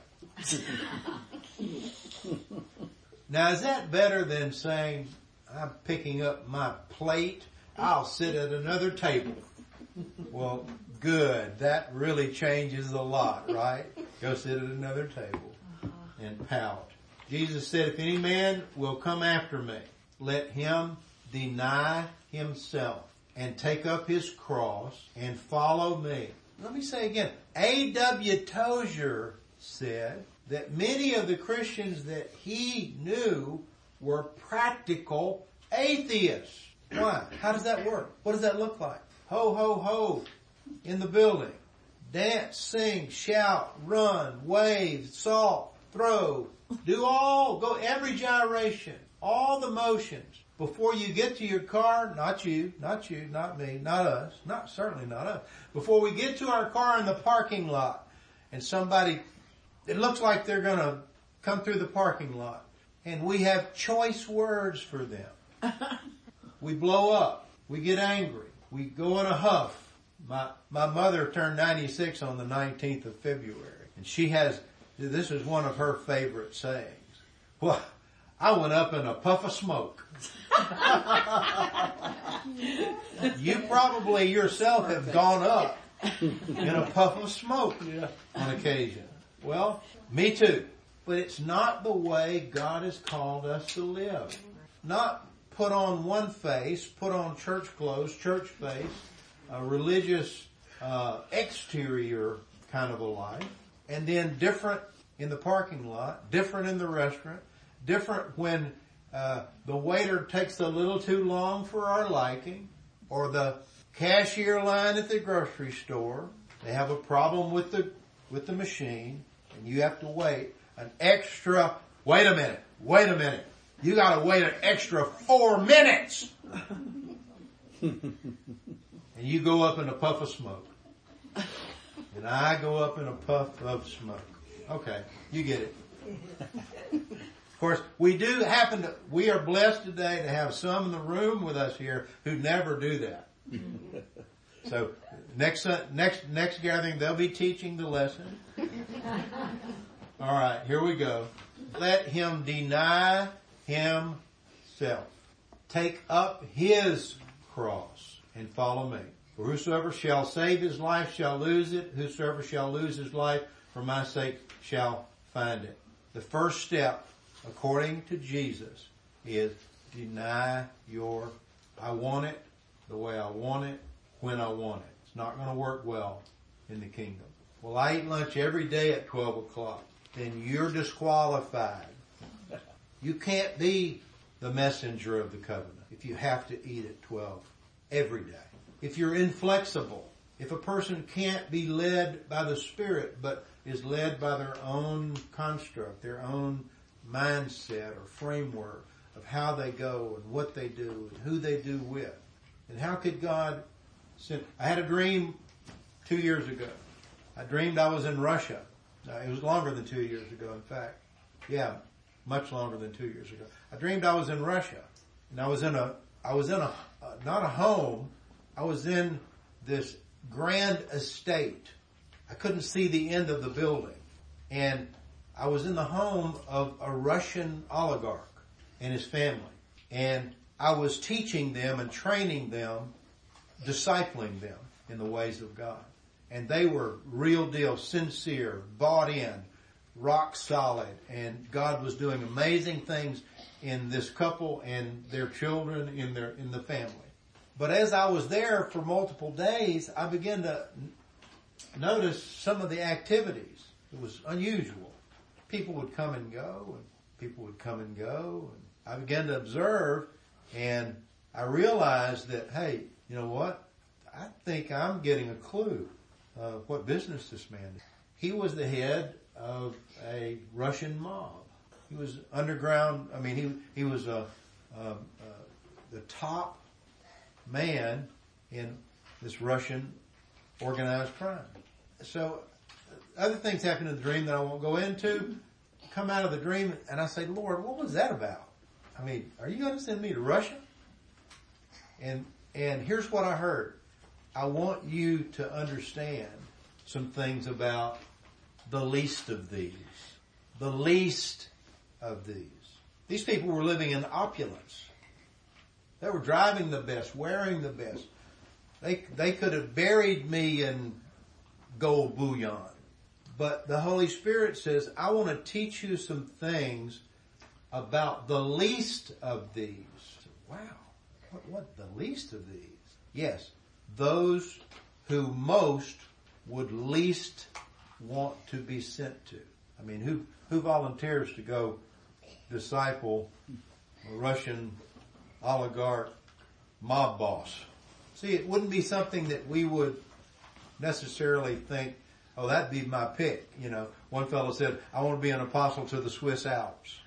Now, is that better than saying, I'm picking up my plate, I'll sit at another table? Well, good. That really changes a lot, right? Go sit at another table and pout. Jesus said, if any man will come after me, let him deny himself and take up his cross and follow me. Let me say again, A.W. Tozier said that many of the Christians that he knew were practical atheists. Why? How does that work? What does that look like? Ho, ho, ho in the building. Dance, sing, shout, run, wave, salt, throw. Go every gyration, all the motions. Before you get to your car, not you, not me, not us, certainly not us. Before we get to our car in the parking lot and somebody, it looks like they're going to come through the parking lot and we have choice words for them. We blow up. We get angry. We go in a huff. My mother turned 96 on the 19th of February and this is one of her favorite sayings. Well, I went up in a puff of smoke. You probably yourself have gone up in a puff of smoke on occasion. Well, me too. But it's not the way God has called us to live. Not put on one face, put on church clothes, church face, a religious exterior kind of a life, and then different in the parking lot, different in the restaurant, different when the waiter takes a little too long for our liking, or the cashier line at the grocery store. They have a problem with the machine, and you have to wait an extra. Wait a minute. You got to wait an extra 4 minutes, and you go up in a puff of smoke, and I go up in a puff of smoke. Okay, you get it. Of course, we are blessed today to have some in the room with us here who never do that. So next gathering, they'll be teaching the lesson. All right, here we go. Let him deny himself. Take up his cross and follow me. For whosoever shall save his life shall lose it. Whosoever shall lose his life for my sake shall find it. The first step, according to Jesus, is deny I want it the way I want it, when I want it. It's not going to work well in the kingdom. Well, I eat lunch every day at 12 o'clock. Then you're disqualified. You can't be the messenger of the covenant if you have to eat at 12 every day. If you're inflexible, if a person can't be led by the Spirit but is led by their own construct, their own mindset or framework of how they go and what they do and who they do with. And how could God send? I had a dream 2 years ago. I dreamed I was in Russia. It was longer than 2 years ago, in fact. Yeah, much longer than 2 years ago. I dreamed I was in Russia. And I was in not a home. I was in this grand estate. I couldn't see the end of the building. And I was in the home of a Russian oligarch and his family. And I was teaching them and training them, discipling them in the ways of God. And they were real deal, sincere, bought in, rock solid. And God was doing amazing things in this couple and their children in the family. But as I was there for multiple days, I began to notice some of the activities. It was unusual. People would come and go, and people would come and go. And I began to observe, and I realized that, hey, you know what? I think I'm getting a clue of what business this man did. He was the head of a Russian mob. He was underground. I mean, he was the top man in this Russian organized crime. So other things happened in the dream that I won't go into. Come out of the dream, and I say, Lord, what was that about? I mean, are you going to send me to Russia? And And here's what I heard. I want you to understand some things about the least of these. The least of these. These people were living in opulence. They were driving the best, wearing the best. They could have buried me in gold bullion. But the Holy Spirit says, I want to teach you some things about the least of these. Wow. What the least of these? Yes, those who most would least want to be sent to. I mean, who volunteers to go disciple a Russian oligarch mob boss? See, it wouldn't be something that we would necessarily think, oh, that'd be my pick. You know, one fellow said, I want to be an apostle to the Swiss Alps.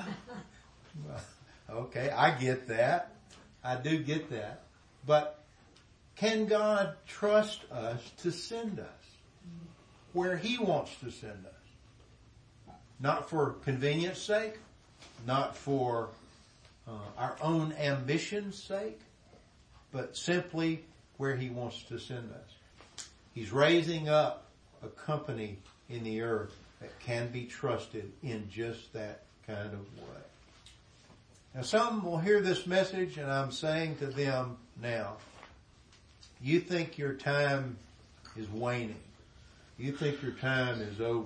Okay, I get that. I do get that. But can God trust us to send us where He wants to send us? Not for convenience sake, not for our own ambition's sake, but simply where He wants to send us. He's raising up a company in the earth that can be trusted in just that kind of way. Now some will hear this message and I'm saying to them now, you think your time is waning. You think your time is over.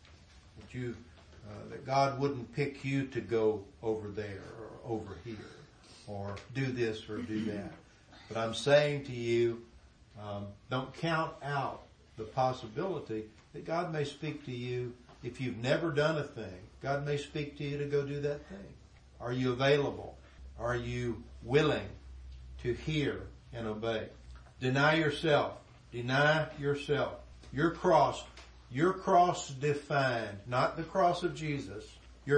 That God wouldn't pick you to go over there or over here or do this or do that. But I'm saying to you, don't count out the possibility that God may speak to you if you've never done a thing. God may speak to you to go do that thing. Are you available? Are you willing to hear and obey? Deny yourself. Deny yourself. Your cross defined, not the cross of Jesus, your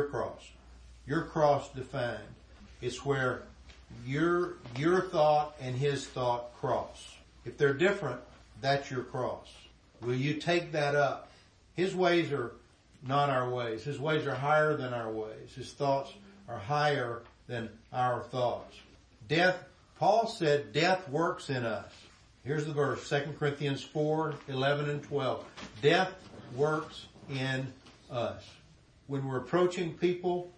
cross defined. It's where your thought and His thought cross. If they're different, that's your cross. Will you take that up? His ways are not our ways. His ways are higher than our ways. His thoughts are higher than our thoughts. Death, Paul said, death works in us. Here's the verse, 2 Corinthians 4:11 and 12. Death works in us. When we're approaching people,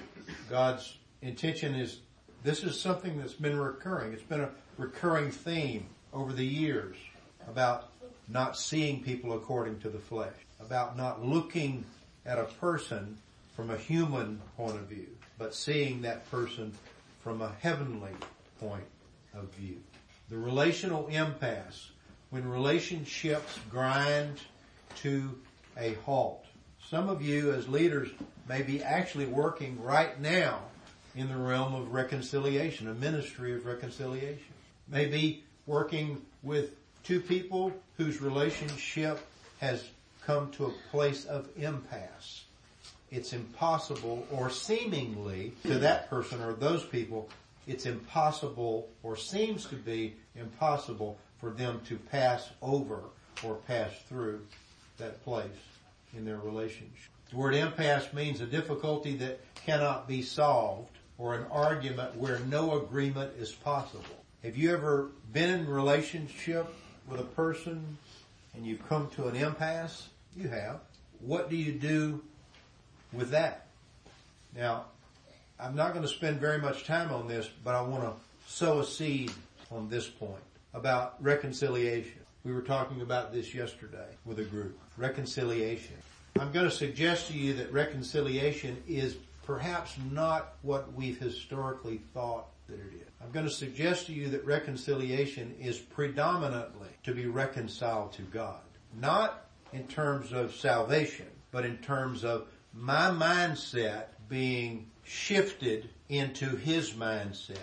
God's intention is, this is something that's been recurring. It's been a recurring theme over the years about not seeing people according to the flesh, about not looking at a person from a human point of view, but seeing that person from a heavenly point of view. The relational impasse, when relationships grind to a halt. Some of you as leaders may be actually working right now in the realm of reconciliation, a ministry of reconciliation. Maybe working with two people whose relationship has come to a place of impasse. It's impossible, or seemingly to that person or those people, it's impossible or seems to be impossible for them to pass over or pass through that place in their relationship. The word impasse means a difficulty that cannot be solved or an argument where no agreement is possible. Have you ever been in a relationship with a person and you've come to an impasse? You have. What do you do with that? Now, I'm not going to spend very much time on this, but I want to sow a seed on this point about reconciliation. We were talking about this yesterday with a group. Reconciliation. I'm going to suggest to you that reconciliation is perhaps not what we've historically thought that it is. I'm going to suggest to you that reconciliation is predominantly to be reconciled to God. Not in terms of salvation, but in terms of my mindset being shifted into His mindset.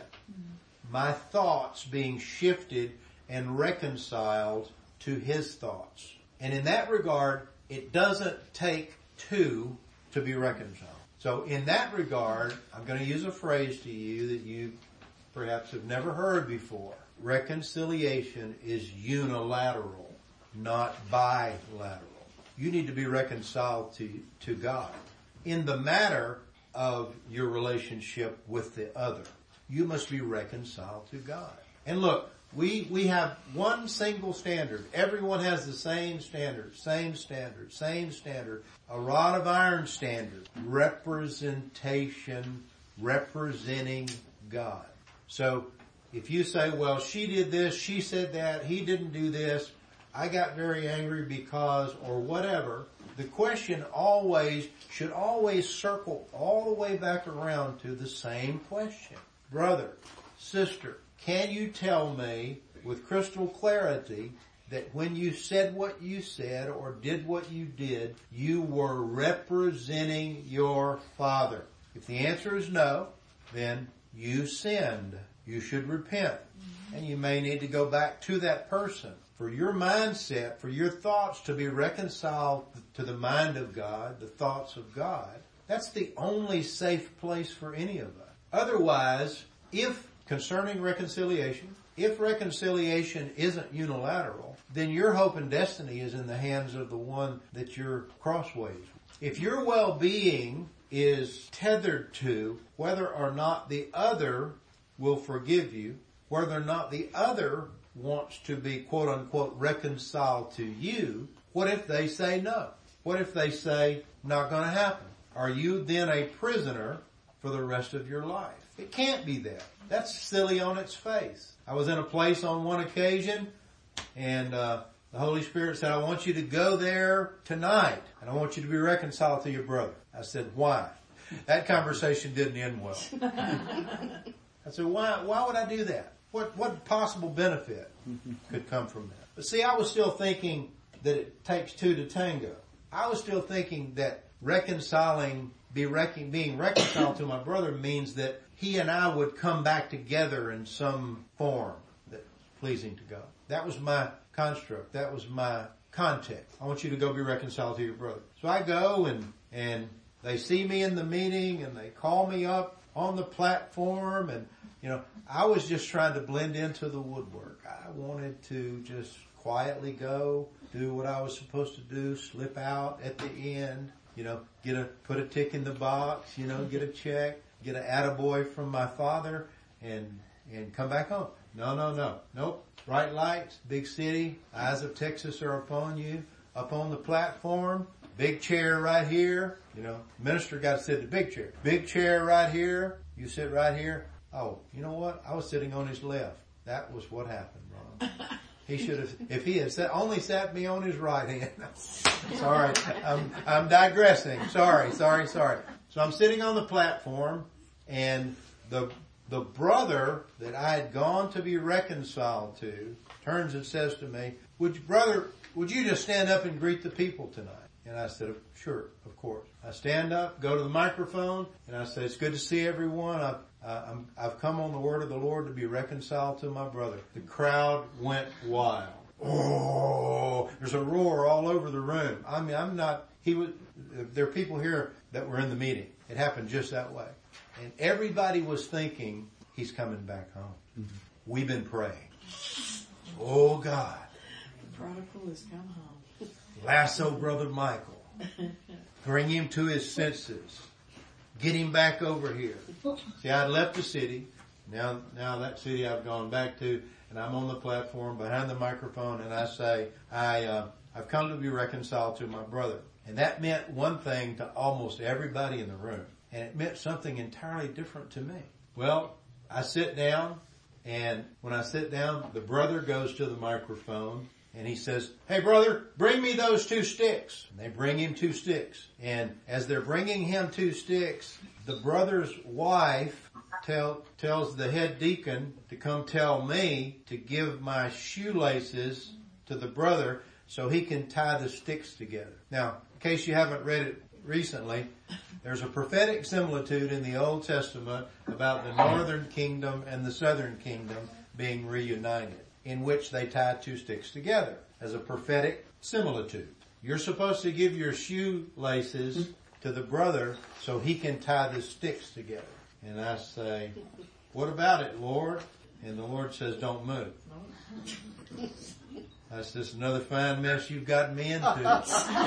My thoughts being shifted and reconciled to His thoughts. And in that regard, it doesn't take two to be reconciled. So in that regard, I'm going to use a phrase to you that you perhaps have never heard before. Reconciliation is unilateral, not bilateral. You need to be reconciled to God. In the matter of your relationship with the other, you must be reconciled to God. And look, We have one single standard. Everyone has the same standard. A rod of iron standard. Representation, representing God. So if you say, well, she did this, she said that, he didn't do this, I got very angry because, or whatever, the question should always circle all the way back around to the same question. Brother, sister, can you tell me with crystal clarity that when you said what you said or did what you did, you were representing your Father? If the answer is no, then you sinned. You should repent. And you may need to go back to that person. For your mindset, for your thoughts to be reconciled to the mind of God, the thoughts of God, that's the only safe place for any of us. Otherwise, concerning reconciliation, if reconciliation isn't unilateral, then your hope and destiny is in the hands of the one that you're crossways with. If your well-being is tethered to whether or not the other will forgive you, whether or not the other wants to be quote-unquote reconciled to you, what if they say no? What if they say, not going to happen? Are you then a prisoner for the rest of your life? It can't be that. That's silly on its face. I was in a place on one occasion, and the Holy Spirit said, I want you to go there tonight, and I want you to be reconciled to your brother. I said, why? That conversation didn't end well. I said, why would I do that? What possible benefit could come from that? But see, I was still thinking that it takes two to tango. I was still thinking that being reconciled to my brother means that he and I would come back together in some form that's pleasing to God. That was my construct. That was my context. I want you to go be reconciled to your brother. So I go and they see me in the meeting and they call me up on the platform, and I was just trying to blend into the woodwork. I wanted to just quietly go, do what I was supposed to do, slip out at the end, put a tick in the box, get a check, get an attaboy from my father, and come back home. No. Nope. Bright lights, big city, eyes of Texas are upon you, up on the platform, big chair right here. Minister got to sit in the big chair. Big chair right here. You sit right here. Oh, you know what? I was sitting on his left. That was what happened, Ron. He should have, if he had only sat me on his right hand. Sorry. I'm digressing. Sorry. So I'm sitting on the platform, and the brother that I had gone to be reconciled to turns and says to me, would you just stand up and greet the people tonight? And I said, sure, of course. I stand up, go to the microphone, and I say, it's good to see everyone. I've come on the word of the Lord to be reconciled to my brother. The crowd went wild. Oh, there's a roar all over the room. I mean, there are people here that were in the meeting. It happened just that way. And everybody was thinking, he's coming back home. Mm-hmm. We've been praying. Oh God. The prodigal has come home. Lasso Brother Michael. Bring him to his senses. Get him back over here. See, I'd left the city. Now that city I've gone back to, and I'm on the platform behind the microphone, and I say, I've come to be reconciled to my brother. And that meant one thing to almost everybody in the room. And it meant something entirely different to me. Well, I sit down, and when I sit down, the brother goes to the microphone, and he says, hey brother, bring me those 2 sticks. And they bring him 2 sticks. And as they're bringing him 2 sticks, the brother's wife tells the head deacon to come tell me to give my shoelaces to the brother so he can tie the sticks together. Now, in case you haven't read it recently, there's a prophetic similitude in the Old Testament about the northern kingdom and the southern kingdom being reunited, in which they tie 2 sticks together as a prophetic similitude. You're supposed to give your shoelaces to the brother so he can tie the sticks together. And I say, what about it, Lord? And the Lord says, don't move. That's just another fine mess you've gotten me into.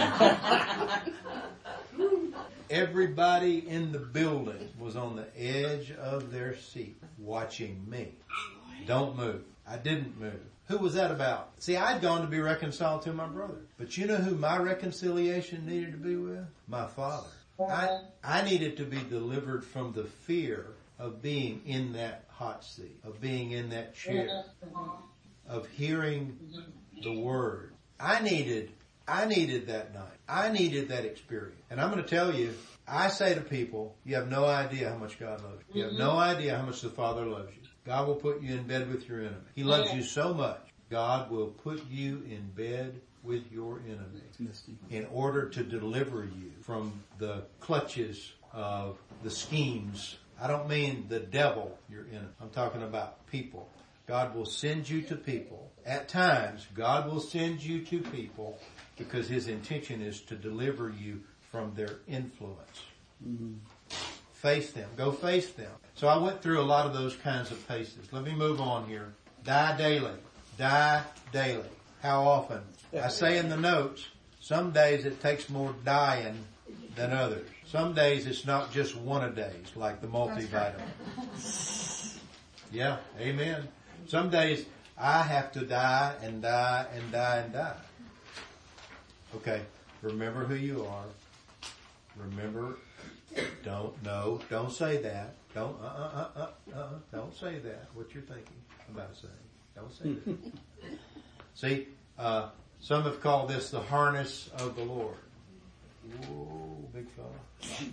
Everybody in the building was on the edge of their seat watching me. Don't move. I didn't move. Who was that about? See, I'd gone to be reconciled to my brother. But you know who my reconciliation needed to be with? My father. I needed to be delivered from the fear of being in that hot seat, of being in that chair, of hearing the word. I needed that night. I needed that experience. And I'm going to tell you, I say to people, you have no idea how much God loves you. You have no idea how much the Father loves you. God will put you in bed with your enemy. He loves you so much. God will put you in bed with your enemy in order to deliver you from the clutches of the schemes. I don't mean the devil, your enemy. I'm talking about people. God will send you to people. At times, God will send you to people because His intention is to deliver you from their influence. Mm-hmm. Face them. Go face them. So I went through a lot of those kinds of paces. Let me move on here. Die daily. Die daily. How often? I say in the notes, some days it takes more dying than others. Some days it's not just one-a-days like the multivitamin. Yeah, amen. Some days I have to die and die and die and die. Okay, remember who you are. Remember, don't say that. Don't say that, what you're thinking about saying. Don't say that. See, some have called this the harness of the Lord. Whoa, big fella.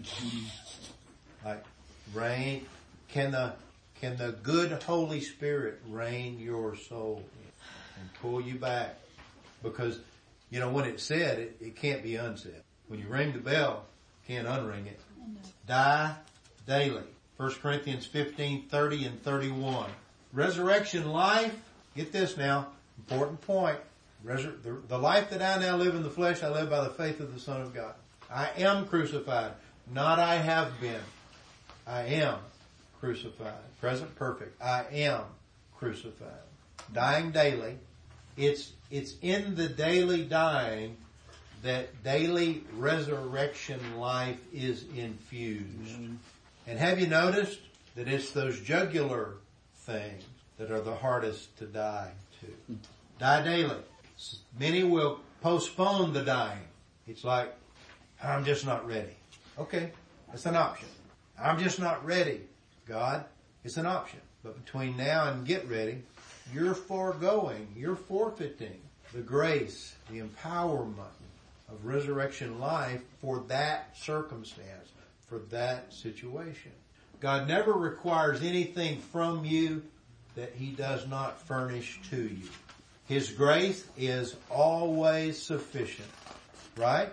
Like, rain, can the good Holy Spirit rain your soul in and pull you back? Because, you know, when it's said, it can't be unsaid. When you ring the bell, you can't unring it. Die daily. 1 Corinthians 15:30 and 31. Resurrection life, get this now, important point. The life that I now live in the flesh, I live by the faith of the Son of God. I am crucified, not I have been. I am crucified. Present perfect. I am crucified. Dying daily. It's in the daily dying that daily resurrection life is infused. Mm-hmm. And have you noticed that it's those jugular things that are the hardest to die to? Die daily. Many will postpone the dying. It's like, I'm just not ready. Okay, that's an option. I'm just not ready. God, it's an option. But between now and get ready, you're you're forfeiting the grace, the empowerment of resurrection life for that circumstance, for that situation. God never requires anything from you that He does not furnish to you. His grace is always sufficient. Right?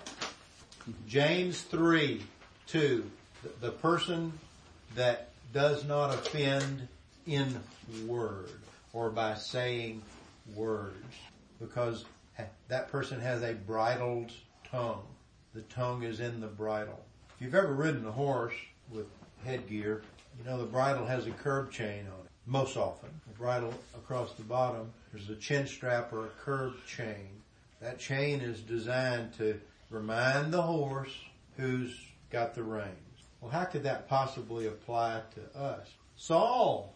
James 3:2. The person that does not offend in word or by saying words, because that person has a bridled tongue. The tongue is in the bridle. If you've ever ridden a horse with headgear, you know the bridle has a curb chain on it. Most often, the bridle across the bottom, there's a chin strap or a curb chain. That chain is designed to remind the horse who's got the reins. Well, how could that possibly apply to us? Saul,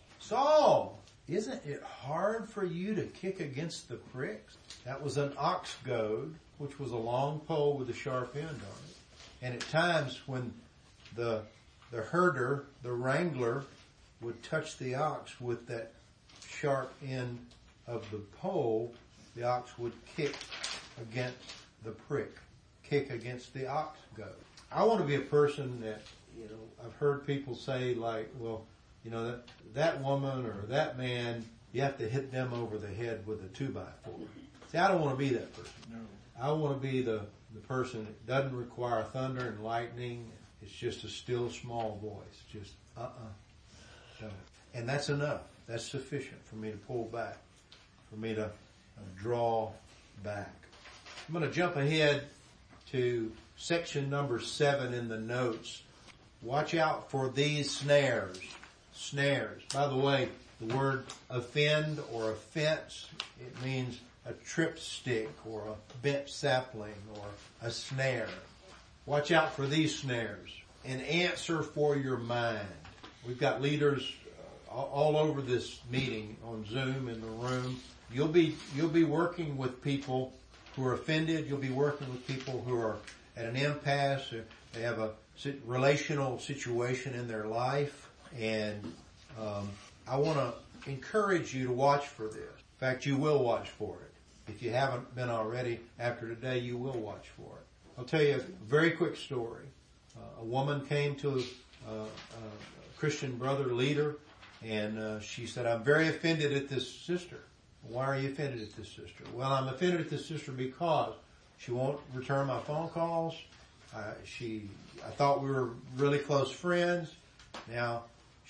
isn't it hard for you to kick against the pricks? That was an ox goad, which was a long pole with a sharp end on it. And at times when the herder, the wrangler, would touch the ox with that sharp end of the pole, the ox would kick against the prick, kick against the ox goad. I want to be a person that, you know, I've heard people say like, well, you know, that woman or that man, you have to hit them over the head with a 2x4. See, I don't want to be that person. No. I want to be the person that doesn't require thunder and lightning. It's just a still small voice. Just, don't. And that's enough. That's sufficient for me to pull back, for me to draw back. I'm going to jump ahead to section number 7 in the notes. Watch out for these snares. Snares. By the way, the word offend or offense, it means a tripstick or a bent sapling or a snare. Watch out for these snares. An answer for your mind. We've got leaders all over this meeting on Zoom in the room. You'll be working with people who are offended. You'll be working with people who are at an impasse. They have a relational situation in their life, and I want to encourage you to watch for this. In fact, you will watch for it. If you haven't been already, after today, you will watch for it. I'll tell you a very quick story. A woman came to a Christian brother leader, and she said, "I'm very offended at this sister." "Why are you offended at this sister?" "Well, I'm offended at this sister because she won't return my phone calls. I thought we were really close friends. Now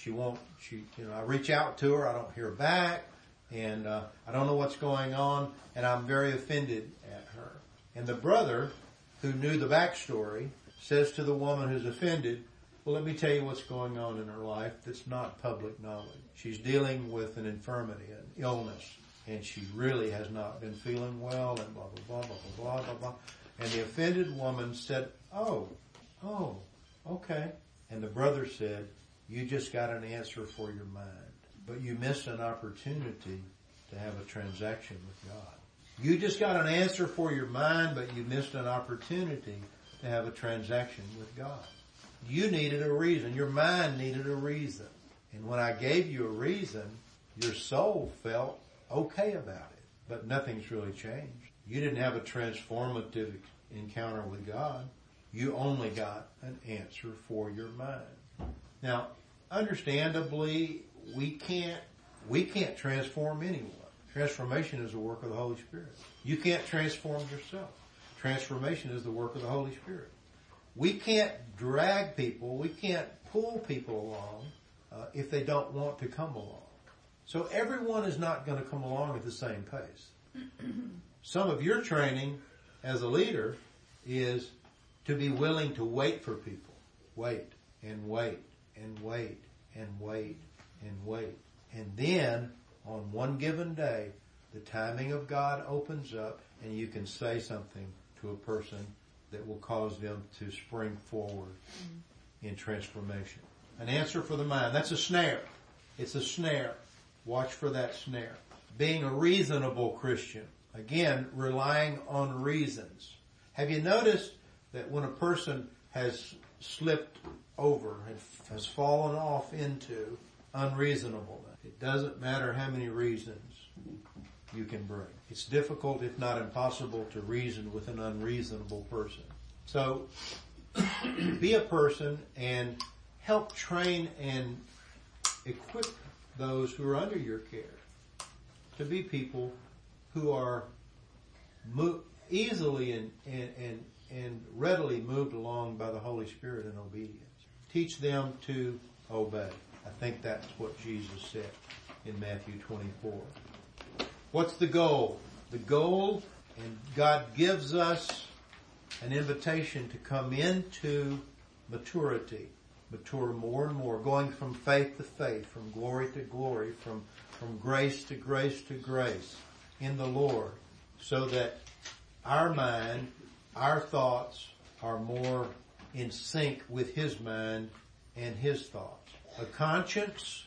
I reach out to her, I don't hear back, and I don't know what's going on, and I'm very offended at her." And the brother, who knew the backstory, says to the woman who's offended, "Well, let me tell you what's going on in her life that's not public knowledge. She's dealing with an infirmity, an illness, and she really has not been feeling well, and blah, blah, blah, blah, blah, blah, blah." And the offended woman said, oh, okay. And the brother said, "You just got an answer for your mind, but you missed an opportunity to have a transaction with God. You just got an answer for your mind, but you missed an opportunity to have a transaction with God. You needed a reason. Your mind needed a reason. And when I gave you a reason, your soul felt okay about it. But nothing's really changed. You didn't have a transformative encounter with God. You only got an answer for your mind." Now, understandably, we can't transform anyone. Transformation is the work of the Holy Spirit. You can't transform yourself. Transformation is the work of the Holy Spirit. We can't drag people, we can't pull people along if they don't want to come along. So everyone is not going to come along at the same pace. Some of your training as a leader is to be willing to wait for people. Wait and wait and wait and wait and wait. And then on one given day, the timing of God opens up and you can say something to a person that will cause them to spring forward in transformation. An answer for the mind. That's a snare. It's a snare. Watch for that snare. Being a reasonable Christian. Again, relying on reasons. Have you noticed that when a person has slipped over, has fallen off into unreasonableness, it doesn't matter how many reasons you can bring. It's difficult, if not impossible, to reason with an unreasonable person. So, be a person and help train and equip those who are under your care to be people who are easily and readily moved along by the Holy Spirit in obedience. Teach them to obey. I think that's what Jesus said in Matthew 24. What's the goal? The goal, and God gives us an invitation to come into maturity, mature more and more, going from faith to faith, from glory to glory, from grace to grace to grace in the Lord, so that our mind, our thoughts are more in sync with His mind and His thoughts. A conscience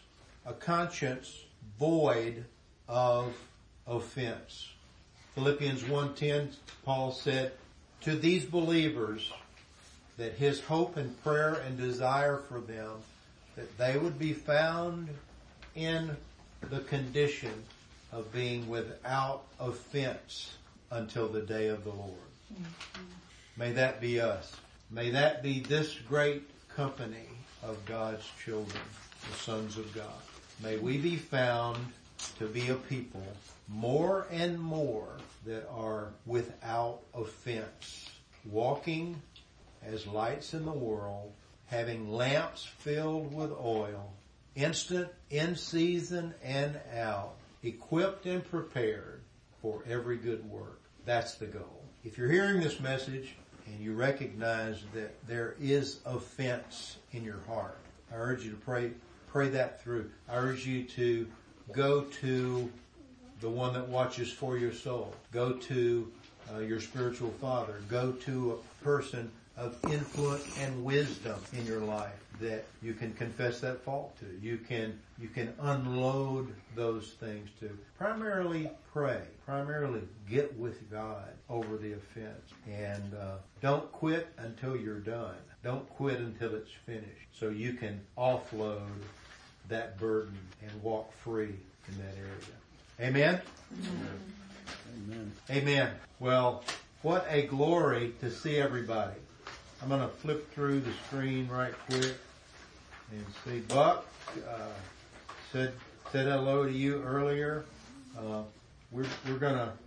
void of offense. Philippians 1:10, Paul said, to these believers, that his hope and prayer and desire for them, that they would be found in the condition of being without offense until the day of the Lord. Mm-hmm. May that be us. May that be this great company of God's children, the sons of God. May we be found to be a people more and more that are without offense, walking as lights in the world, having lamps filled with oil, instant, in season and out, equipped and prepared for every good work. That's the goal. If you're hearing this message and you recognize that there is offense in your heart, I urge you to pray that through. I urge you to go to the one that watches for your soul. Go to your spiritual father. Go to a person of influence and wisdom in your life that you can confess that fault to. You can unload those things to. Primarily pray. Primarily get with God over the offense. And don't quit until you're done. Don't quit until it's finished. So you can offload that burden and walk free in that area. Amen? Amen. Amen. Well, what a glory to see everybody. I'm going to flip through the screen right quick and see Buck said hello to you earlier. We're going to,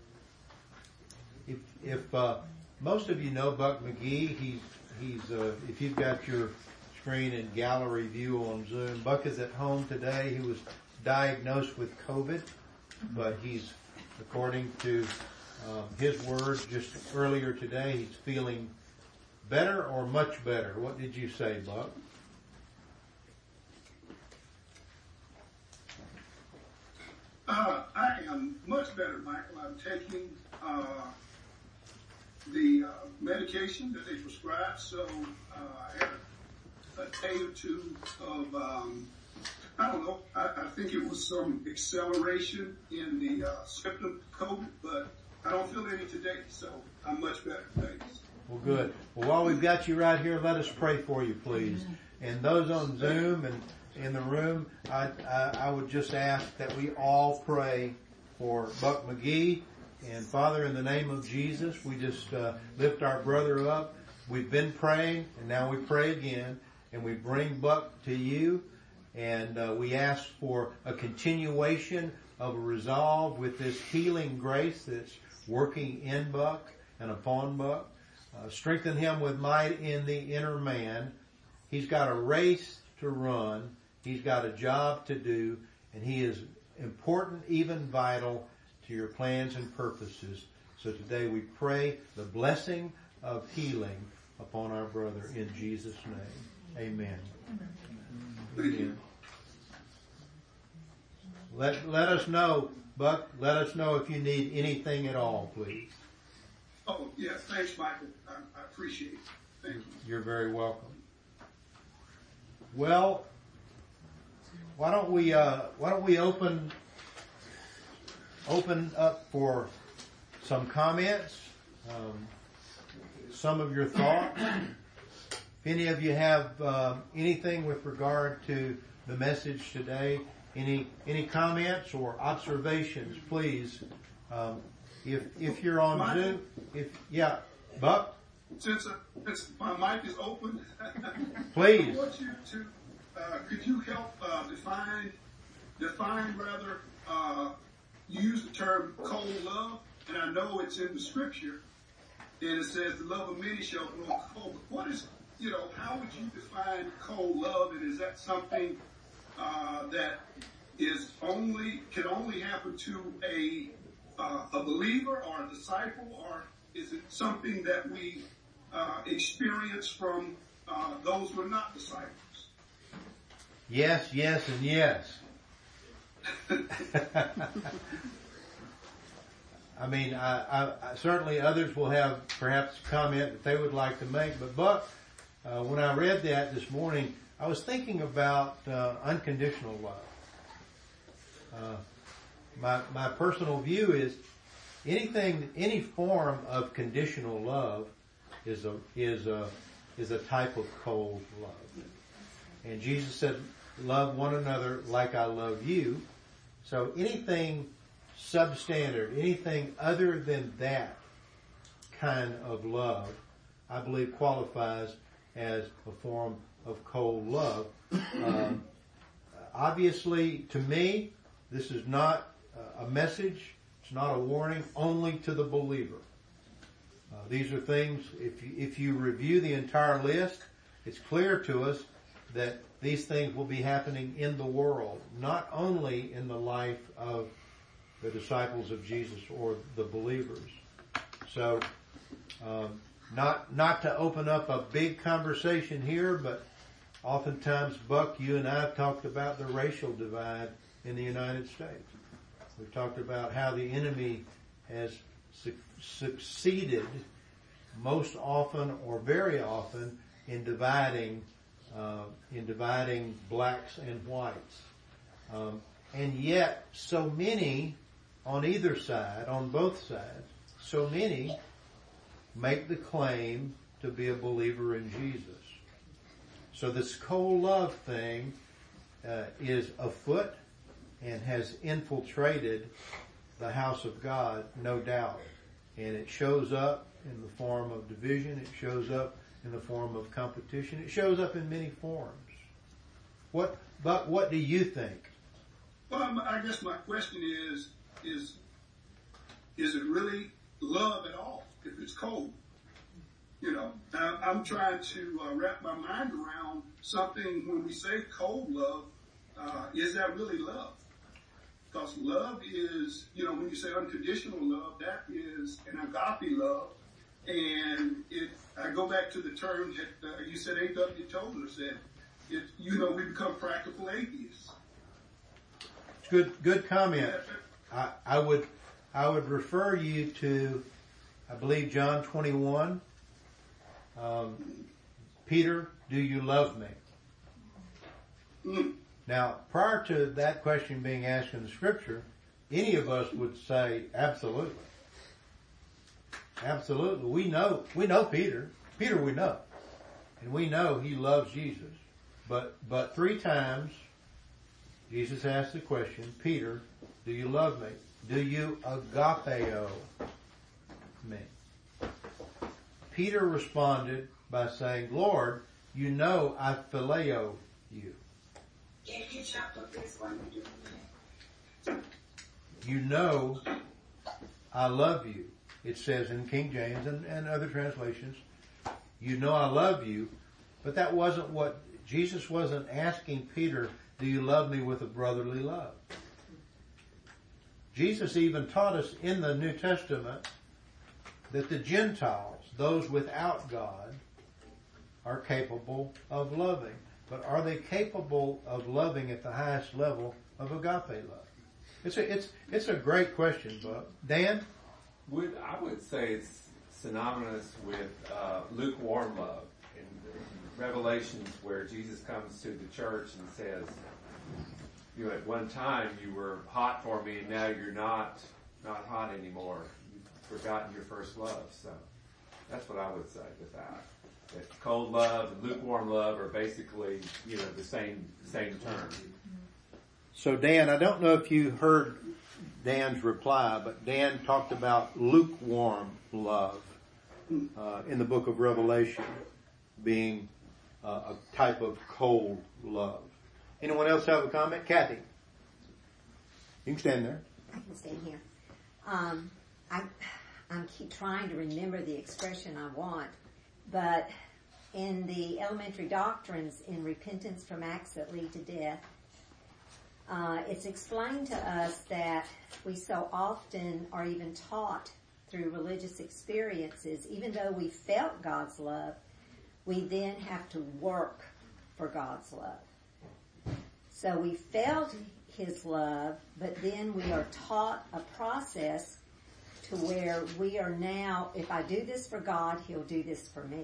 if most of you know Buck McGee, he's if you've got your screen in gallery view on Zoom, Buck is at home today. He was diagnosed with COVID, but he's, according to his words just earlier today, he's feeling better or much better. What did you say, Buck? I am much better, Michael. I'm taking the medication that they prescribed, so I had a day or two of, I don't know, I think it was some acceleration in the symptom of COVID, but I don't feel any today, so I'm much better. Thanks. Well, good. Well, while we've got you right here, let us pray for you, please. And those on Zoom and in the room, I would just ask that we all pray for Buck McGee. And Father, in the name of Jesus, we just lift our brother up. We've been praying, and now we pray again. And we bring Buck to you. And we ask for a continuation of a resolve with this healing grace that's working in Buck and upon Buck. Strengthen him with might in the inner man. He's got a race to run. He's got a job to do. And he is important, even vital, to your plans and purposes. So today we pray the blessing of healing upon our brother in Jesus' name. Amen. Amen. Let us know, Buck, let us know if you need anything at all, please. Oh, yeah, thanks, Michael. I appreciate it. Thank you. You're very welcome. Well, why don't we open up for some comments, some of your thoughts. If any of you have anything with regard to the message today, any comments or observations, please. If you're on Michael? Zoom, Buck, Since my mic is open, please. I want you to, could you help define rather, you use the term cold love, and I know it's in the scripture, and it says the love of many shall grow cold. But what is, how would you define cold love, and is that something that can only happen to a believer or a disciple, or is it something that we experience from those who are not disciples? Yes, yes, and yes. I mean, I certainly others will have perhaps a comment that they would like to make, but Buck, when I read that this morning, I was thinking about unconditional love. My personal view is any form of conditional love is a type of cold love. And Jesus said, "Love one another like I love you." So anything substandard, anything other than that kind of love, I believe qualifies as a form of cold love. Obviously, to me, this is not a message. It's not a warning only to the believer. These are things, if you review the entire list, it's clear to us that these things will be happening in the world, not only in the life of the disciples of Jesus or the believers. So, not to open up a big conversation here, but oftentimes, Buck, you and I have talked about the racial divide in the United States. We've talked about how the enemy has succeeded most often or very often in dividing blacks and whites. And yet, so many on either side, on both sides, so many make the claim to be a believer in Jesus. So this co-love thing is afoot and has infiltrated the house of God, no doubt. And it shows up in the form of division. It shows up in the form of competition. It shows up in many forms. What do you think? Well, I guess my question is it really love at all if it's cold? You know, I'm trying to wrap my mind around something when we say cold love. Is that really love? Because love is, you know, when you say unconditional love, that is an agape love. And I go back to the term that you said A.W. Tozer said, we become practical atheists. Good comment. I would refer you to, I believe, John 21. Peter, do you love me? Now, prior to that question being asked in the scripture, any of us would say, absolutely. Absolutely. We know Peter. Peter we know. And we know he loves Jesus. But 3 times, Jesus asked the question, Peter, do you love me? Do you agapeo me? Peter responded by saying, Lord, you know I phileo you. You know I love you. It says in King James and other translations, you know I love you. But that wasn't what, Jesus wasn't asking Peter, do you love me with a brotherly love? Jesus even taught us in the New Testament that the Gentiles, those without God, are capable of loving. But are they capable of loving at the highest level of agape love? It's a great question, Bob. Dan? I would say it's synonymous with lukewarm love. In Revelations, where Jesus comes to the church and says, you know, at one time you were hot for me, and now you're not hot anymore. You've forgotten your first love. So that's what I would say with that. That cold love and lukewarm love are basically, you know, the same term. So Dan, I don't know if you heard Dan's reply, but Dan talked about lukewarm love in the book of Revelation being a type of cold love. Anyone else have a comment? Kathy? You can stand there. I can stand here. I'm keep trying to remember the expression I want, but in the elementary doctrines in repentance from acts that lead to death, it's explained to us that we so often are even taught through religious experiences, even though we felt God's love, we then have to work for God's love. So we felt His love, but then we are taught a process to where we are now, if I do this for God, He'll do this for me.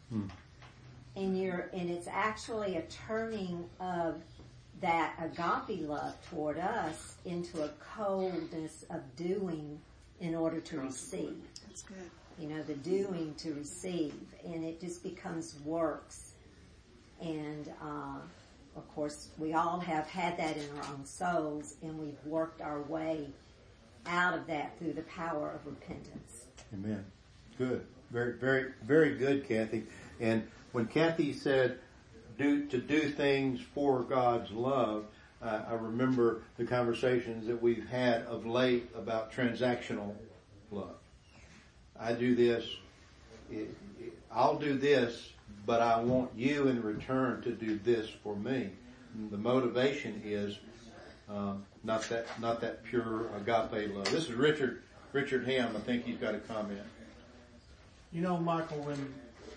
And it's actually a turning of that agape love toward us into a coldness of doing in order to receive. That's good. You know, the doing to receive. And it just becomes works. And, of course, we all have had that in our own souls, and we've worked our way out of that through the power of repentance. Amen. Good. Very, very, very good, Kathy. And when Kathy said to do things for God's love, I remember the conversations that we've had of late about transactional love. I do this, I'll do this, but I want you in return to do this for me. And the motivation is not that pure agape love. This is Richard Ham. I think he's got a comment. You know, Michael, when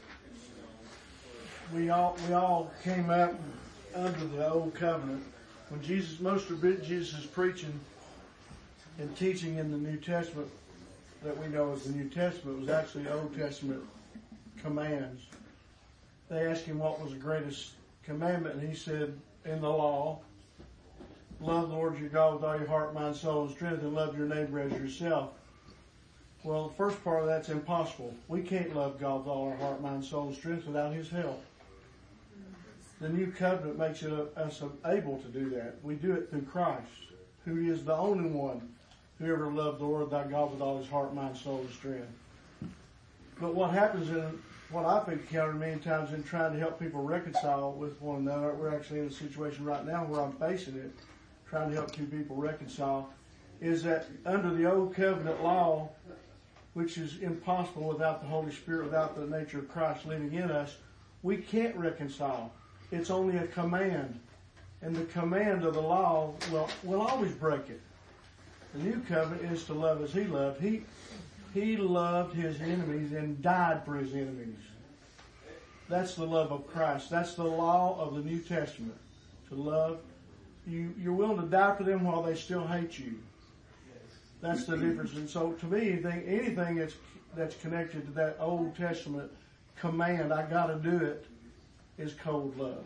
we all came out under the old covenant, when most of Jesus' preaching and teaching in the New Testament that we know as the New Testament was actually Old Testament commands. They asked him what was the greatest commandment, and he said, in the law, love the Lord your God with all your heart, mind, soul, and strength, and love your neighbor as yourself. Well, the first part of that's impossible. We can't love God with all our heart, mind, soul, and strength without His help. The new covenant makes us able to do that. We do it through Christ, who is the only one who ever loved the Lord thy God with all his heart, mind, soul, and strength. But what happens in what I've encountered many times in trying to help people reconcile with one another, we're actually in a situation right now where I'm facing it, trying to help two people reconcile, is that under the old covenant law, which is impossible without the Holy Spirit, without the nature of Christ living in us, we can't reconcile. It's only a command. And the command of the law will always break it. The new covenant is to love as He loved. He loved His enemies and died for His enemies. That's the love of Christ. That's the law of the New Testament. To love. You're willing to die for them while they still hate you. That's the difference. And so to me, anything that's connected to that Old Testament command, I gotta do it, is cold love.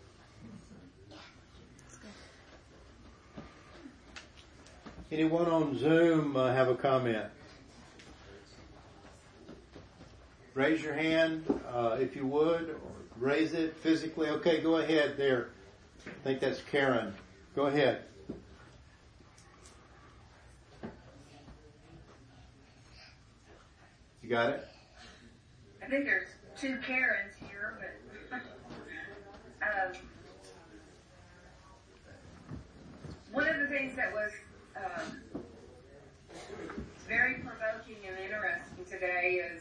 Anyone on Zoom have a comment? Raise your hand if you would, or raise it physically. Okay, go ahead there. I think that's Karen. Go ahead. You got it? I think there's two Karens here, but one of the things that was very provoking and interesting today is,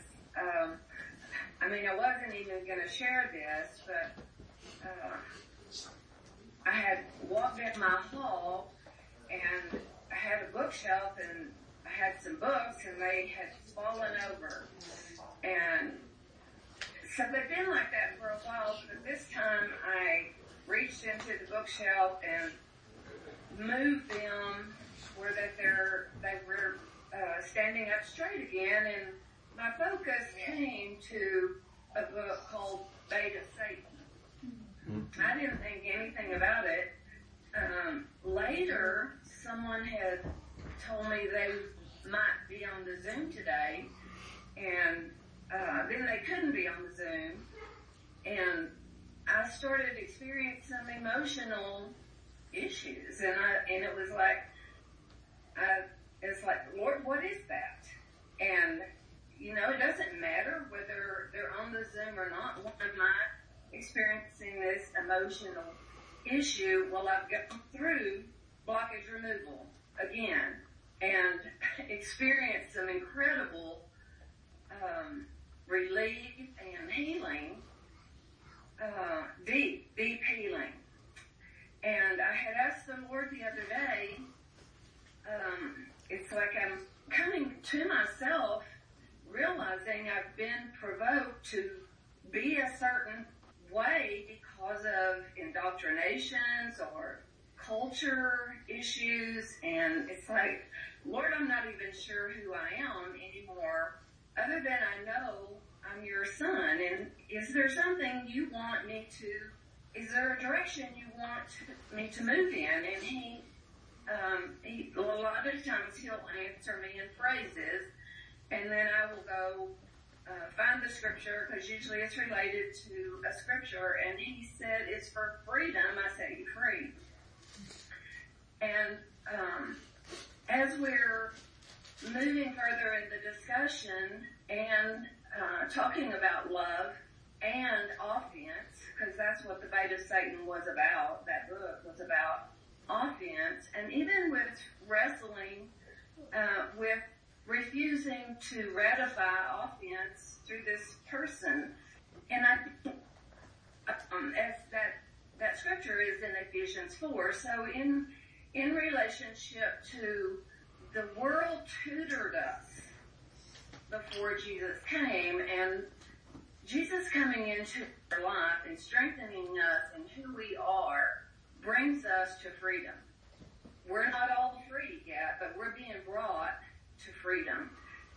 I wasn't even going to share this, but I had walked in my hall and I had a bookshelf and I had some books and they had fallen over. And so they've been like that for a while, but this time I reached into the bookshelf and moved them where they were standing up straight again, and my focus came to a book called Bait of Satan. I didn't think anything about it. Later, someone had told me they might be on the Zoom today, and then they couldn't be on the Zoom, and I started experiencing some emotional issues, and it was like, it's like, Lord, what is that? And it doesn't matter whether they're on the Zoom or not. Why am I experiencing this emotional issue? Well, I've gotten through blockage removal again and experienced some incredible relief and healing, deep healing. And I had asked the Lord the other day, it's like I'm coming to myself, realizing I've been provoked to be a certain way because of indoctrinations or culture issues, and it's like, Lord, I'm not even sure who I am anymore, other than I know I'm your son, and is there something you want me to, is there a direction you want me to move in? And he a lot of times he'll answer me in phrases, and then I will go find the scripture, because usually it's related to a scripture, and he said, it's for freedom, I set you free. And as we're moving further in the discussion and talking about love and offense, because that's what the Bait of Satan was about, that book was about offense, and even with wrestling with refusing to ratify offense through this person. And I think as that scripture is in Ephesians 4, so in relationship to the world tutored us before Jesus came, and Jesus coming into our life and strengthening us in who we are brings us to freedom. We're not all free yet, but we're being brought to freedom.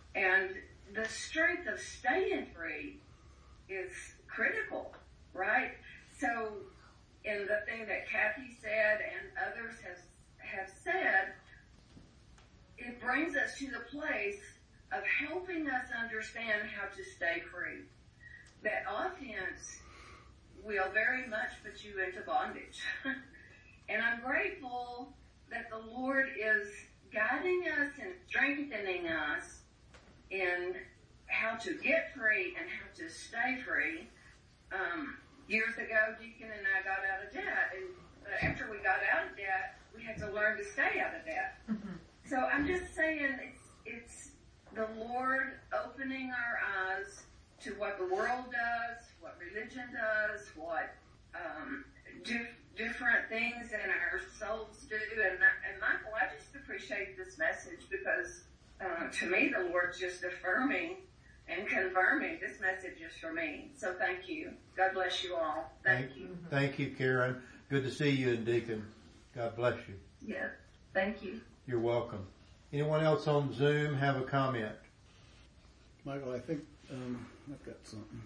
And the strength of staying free is critical, right? So in the thing that Kathy said and others have said, it brings us to the place of helping us understand how to stay free. That offense will very much put you into bondage. And I'm grateful that the Lord is guiding us and strengthening us in how to get free and how to stay free. Years ago, Deacon and I got out of debt, and after we got out of debt, we had to learn to stay out of debt. Mm-hmm. So I'm just saying it's the Lord opening our eyes to what the world does, what religion does, what different things in our souls do. And Michael, I just appreciate this message because to me the Lord's just affirming and confirming this message is for me. So thank you. God bless you all. Thank you. Thank you, Karen. Good to see you and Deacon. God bless you. Yes. Thank you. You're welcome. Anyone else on Zoom have a comment? Michael, I think I've got something.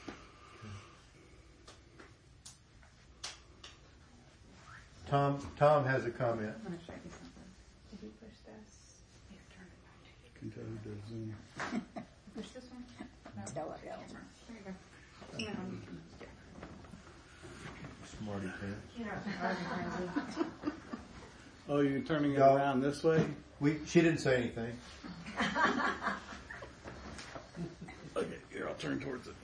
Tom has a comment. I'm going to show you something. If you push this, you turn it back to you. Can tell who does Zoom. Push this one? No, No, I don't. There you go. No, you can. Smarty pants. You know, Oh, you're turning it No. around this way? She didn't say anything. Okay, here, I'll turn towards it.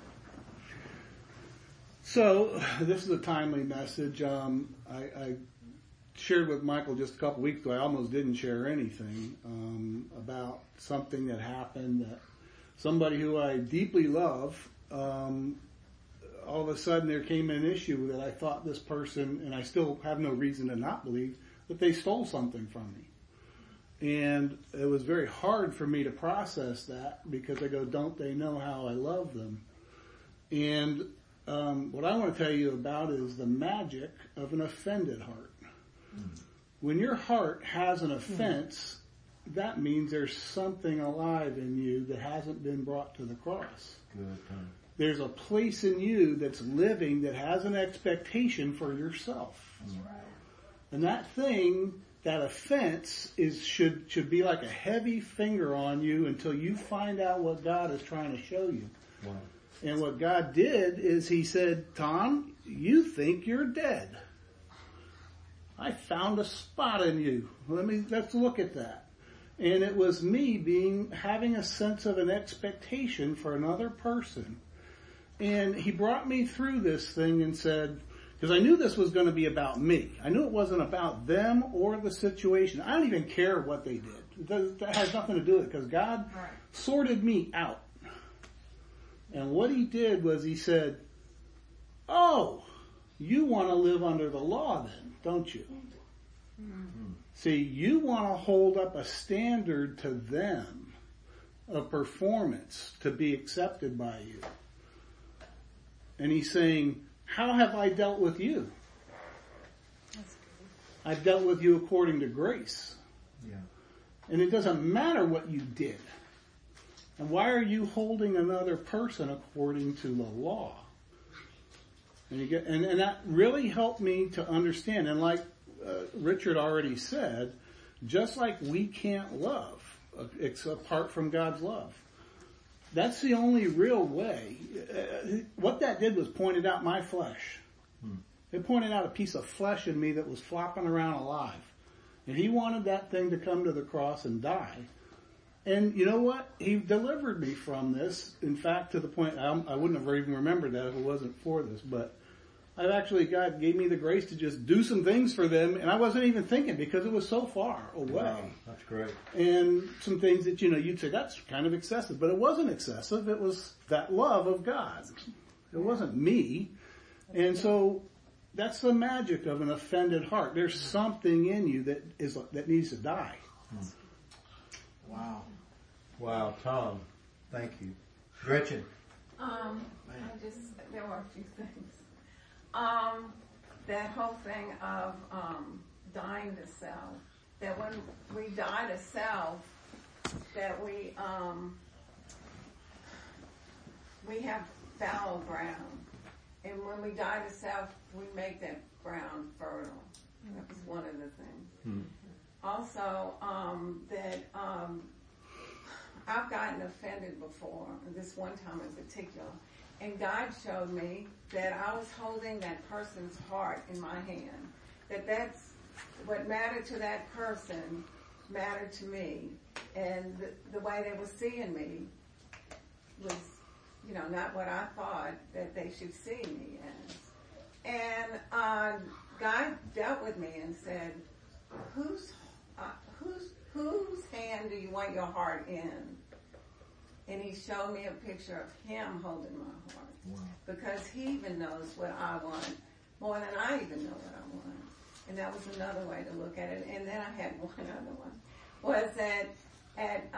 So, this is a timely message. I shared with Michael just a couple weeks ago, I almost didn't share anything, about something that happened that somebody who I deeply love, all of a sudden there came an issue that I thought this person, and I still have no reason to not believe, that they stole something from me. And it was very hard for me to process that because I go, don't they know how I love them? And what I want to tell you about is the magic of an offended heart. When your heart has an offense, that means there's something alive in you that hasn't been brought to the cross. Good. There's a place in you that's living that has an expectation for yourself. That's right. And that thing, that offense should be like a heavy finger on you until you find out what God is trying to show you. Wow. And what God did is He said, Tom, you think you're dead. I found a spot in you. Let's look at that. And it was me having a sense of an expectation for another person. And He brought me through this thing and said, because I knew this was going to be about me. I knew it wasn't about them or the situation. I don't even care what they did. That has nothing to do with it because God sorted me out. And what He did was He said, oh, you want to live under the law then, don't you? Mm-hmm. See, you want to hold up a standard to them of performance to be accepted by you. And He's saying, how have I dealt with you? I've dealt with you according to grace. Yeah. And it doesn't matter what you did. And why are you holding another person according to the law? And that really helped me to understand. And like Richard already said, just like we can't love apart from God's love. That's the only real way. What that did was pointed out my flesh. It pointed out a piece of flesh in me that was flopping around alive. And He wanted that thing to come to the cross and die. And you know what? He delivered me from this. In fact, to the point, I wouldn't have even remembered that if it wasn't for this. But God gave me the grace to just do some things for them. And I wasn't even thinking because it was so far away. Wow, that's great. And some things that, you'd say, that's kind of excessive. But it wasn't excessive. It was that love of God. It wasn't me. And so that's the magic of an offended heart. There's something in you that needs to die. Wow, Tom. Thank you. Gretchen. There were a few things. That whole thing of dying to self, that when we die to self, that we have fallow ground, and when we die to self, we make that ground fertile. That was one of the things. Also, that I've gotten offended before, this one time in particular, and God showed me that I was holding that person's heart in my hand, that's what mattered to that person mattered to me, and the way they were seeing me was, not what I thought that they should see me as. And God dealt with me and said, whose hand do you want your heart in? And he showed me a picture of him holding my heart. Wow. Because he even knows what I want more than I even know what I want. And that was another way to look at it. And then I had one other one. Was that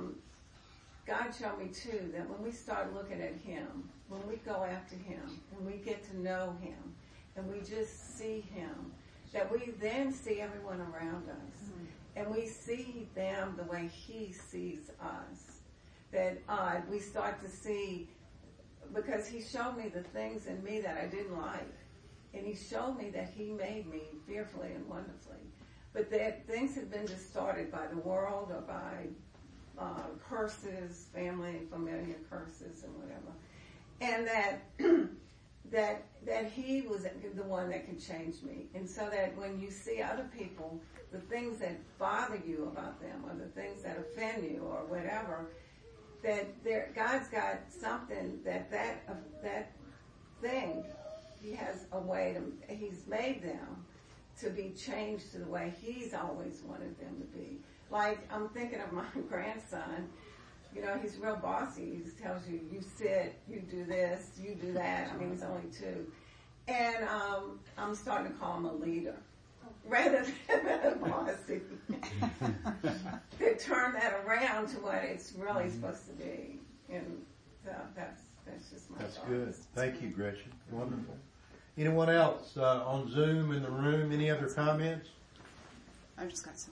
God showed me too that when we start looking at him, when we go after him, and we get to know him, and we just see him, that we then see everyone around us. Mm-hmm. And we see them the way he sees us. That we start to see, because he showed me the things in me that I didn't like. And he showed me that he made me fearfully and wonderfully. But that things had been distorted by the world or by curses, family, familiar curses and whatever. And that he was the one that could change me. And so that when you see other people, the things that bother you about them or the things that offend you or whatever, that God's got something that thing, he has a way he's made them to be changed to the way he's always wanted them to be. Like, I'm thinking of my grandson, he's real bossy. He tells you, you sit, you do this, you do that. I mean, he's only 2. And I'm starting to call him a leader rather than bossy. They turn that around to what it's really supposed to be. And so that's just my thoughts. Good. Thank you, Gretchen. Wonderful. Anyone else on Zoom in the room? Any other comments? I've just got some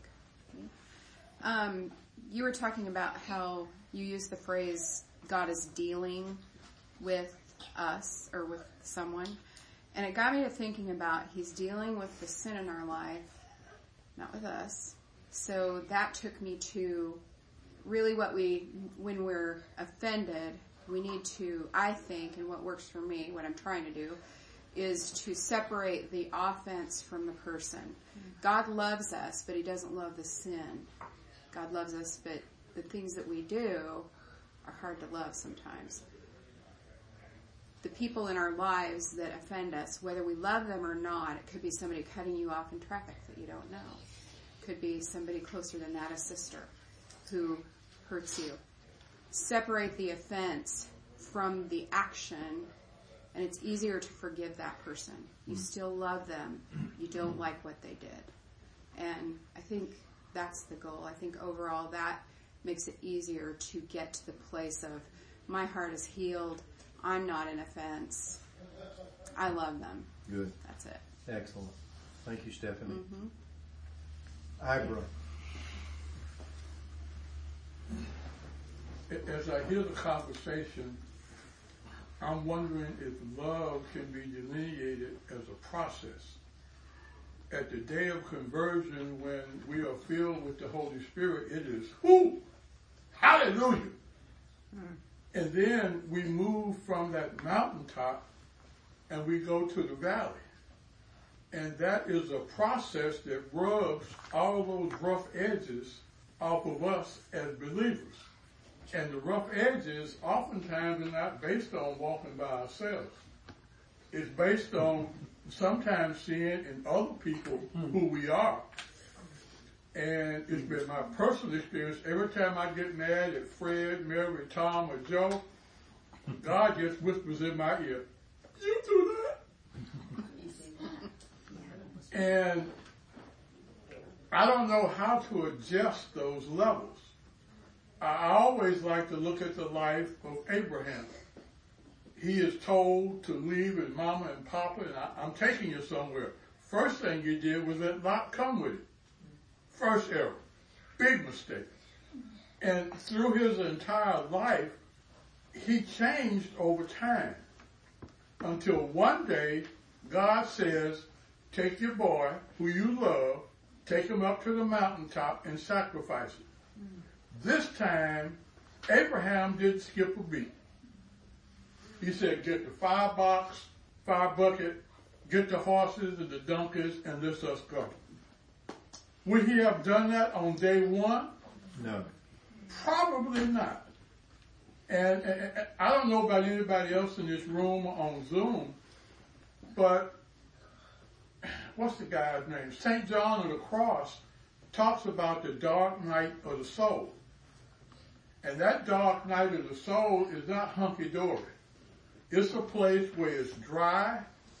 quick. You were talking about how you use the phrase God is dealing with us or with someone. And it got me to thinking about he's dealing with the sin in our life, not with us. So that took me to really when we're offended, we need to, I think, and what works for me, what I'm trying to do, is to separate the offense from the person. God loves us, but he doesn't love the sin. God loves us, but the things that we do are hard to love sometimes. The people in our lives that offend us, whether we love them or not, it could be somebody cutting you off in traffic that you don't know. It could be somebody closer than that, a sister, who hurts you. Separate the offense from the action, and it's easier to forgive that person. You still love them. You don't like what they did. And I think that's the goal. I think overall that makes it easier to get to the place of my heart is healed. I'm not an offense. I love them. Good. That's it. Excellent. Thank you, Stephanie. Mm-hmm. Ibra. As I hear the conversation, I'm wondering if love can be delineated as a process. At the day of conversion, when we are filled with the Holy Spirit, it is, whoo, hallelujah. And then we move from that mountaintop and we go to the valley. And that is a process that rubs all those rough edges off of us as believers. And the rough edges oftentimes are not based on walking by ourselves. It's based on sometimes seeing in other people who we are. And it's been my personal experience. Every time I get mad at Fred, Mary, Tom, or Joe, God just whispers in my ear, you do that? And I don't know how to adjust those levels. I always like to look at the life of Abraham. He is told to leave his mama and papa, and I'm taking you somewhere. First thing he did was let Lot come with him. First error. Big mistake. And through his entire life, he changed over time. Until one day, God says, take your boy, who you love, take him up to the mountaintop and sacrifice him. This time, Abraham didn't skip a beat. He said, get the fire bucket, get the horses and the donkeys, and let us go. Would he have done that on day one? No. Probably not. And I don't know about anybody else in this room or on Zoom, but what's the guy's name? St. John of the Cross talks about the dark night of the soul. And that dark night of the soul is not hunky-dory. It's a place where it's dry,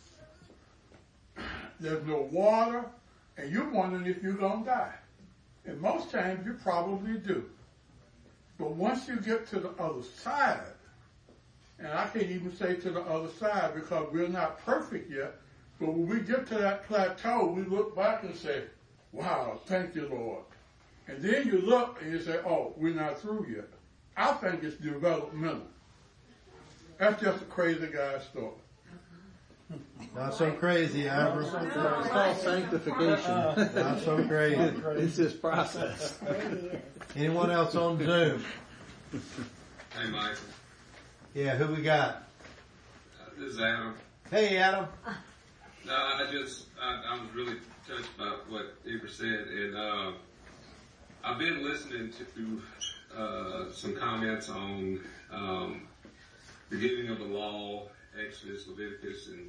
there's no water, and you're wondering if you're going to die. And most times you probably do. But once you get to the other side, and I can't even say to the other side because we're not perfect yet, but when we get to that plateau, we look back and say, wow, thank you, Lord. And then you look and you say, oh, we're not through yet. I think it's developmental. That's just a crazy guy's story. Not so crazy, Ivor. It's called sanctification. Not so crazy. It's this process. Anyone else on Zoom? Hey, Michael. Yeah, who we got? This is Adam. Hey, Adam. No, I was really touched by what Ivor said, and I've been listening to some comments on the giving of the law, Exodus, Leviticus, and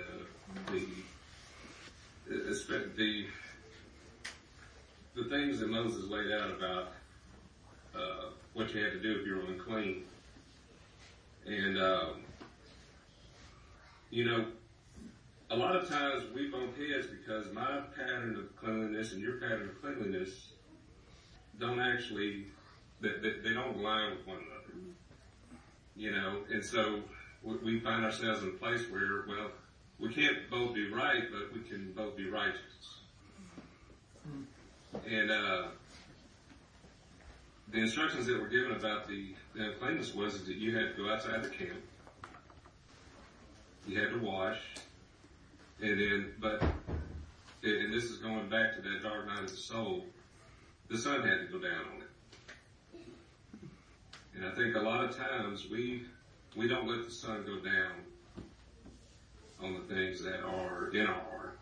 the things that Moses laid out about what you had to do if you were unclean. And a lot of times we bump heads because my pattern of cleanliness and your pattern of cleanliness don't actually, they don't align with one another. And so we find ourselves in a place where, well, we can't both be right, but we can both be righteous. And the instructions that were given about the uncleanness was that you had to go outside the camp, you had to wash, and then, and this is going back to that dark night of the soul, the sun had to go down on it. And I think a lot of times we don't let the sun go down on the things that are in our heart.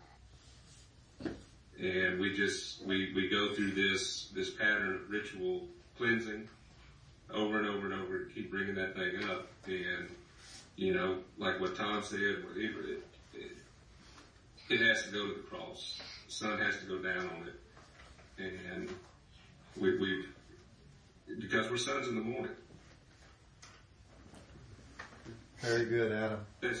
And we go through this pattern of ritual cleansing over and over and over to keep bringing that thing up. And, like what Tom said, whatever, it has to go to the cross. The sun has to go down on it. And because we're sons in the morning. Very good, Adam. Yes.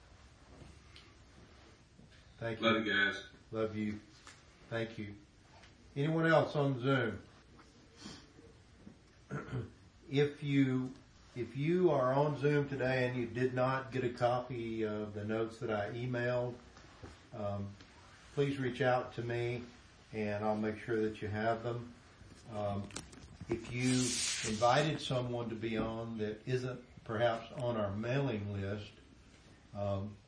Thank you. Love you guys. Love you. Thank you. Anyone else on Zoom? If you are on Zoom today and you did not get a copy of the notes that I emailed, please reach out to me and I'll make sure that you have them. If you invited someone to be on that isn't perhaps on our mailing list,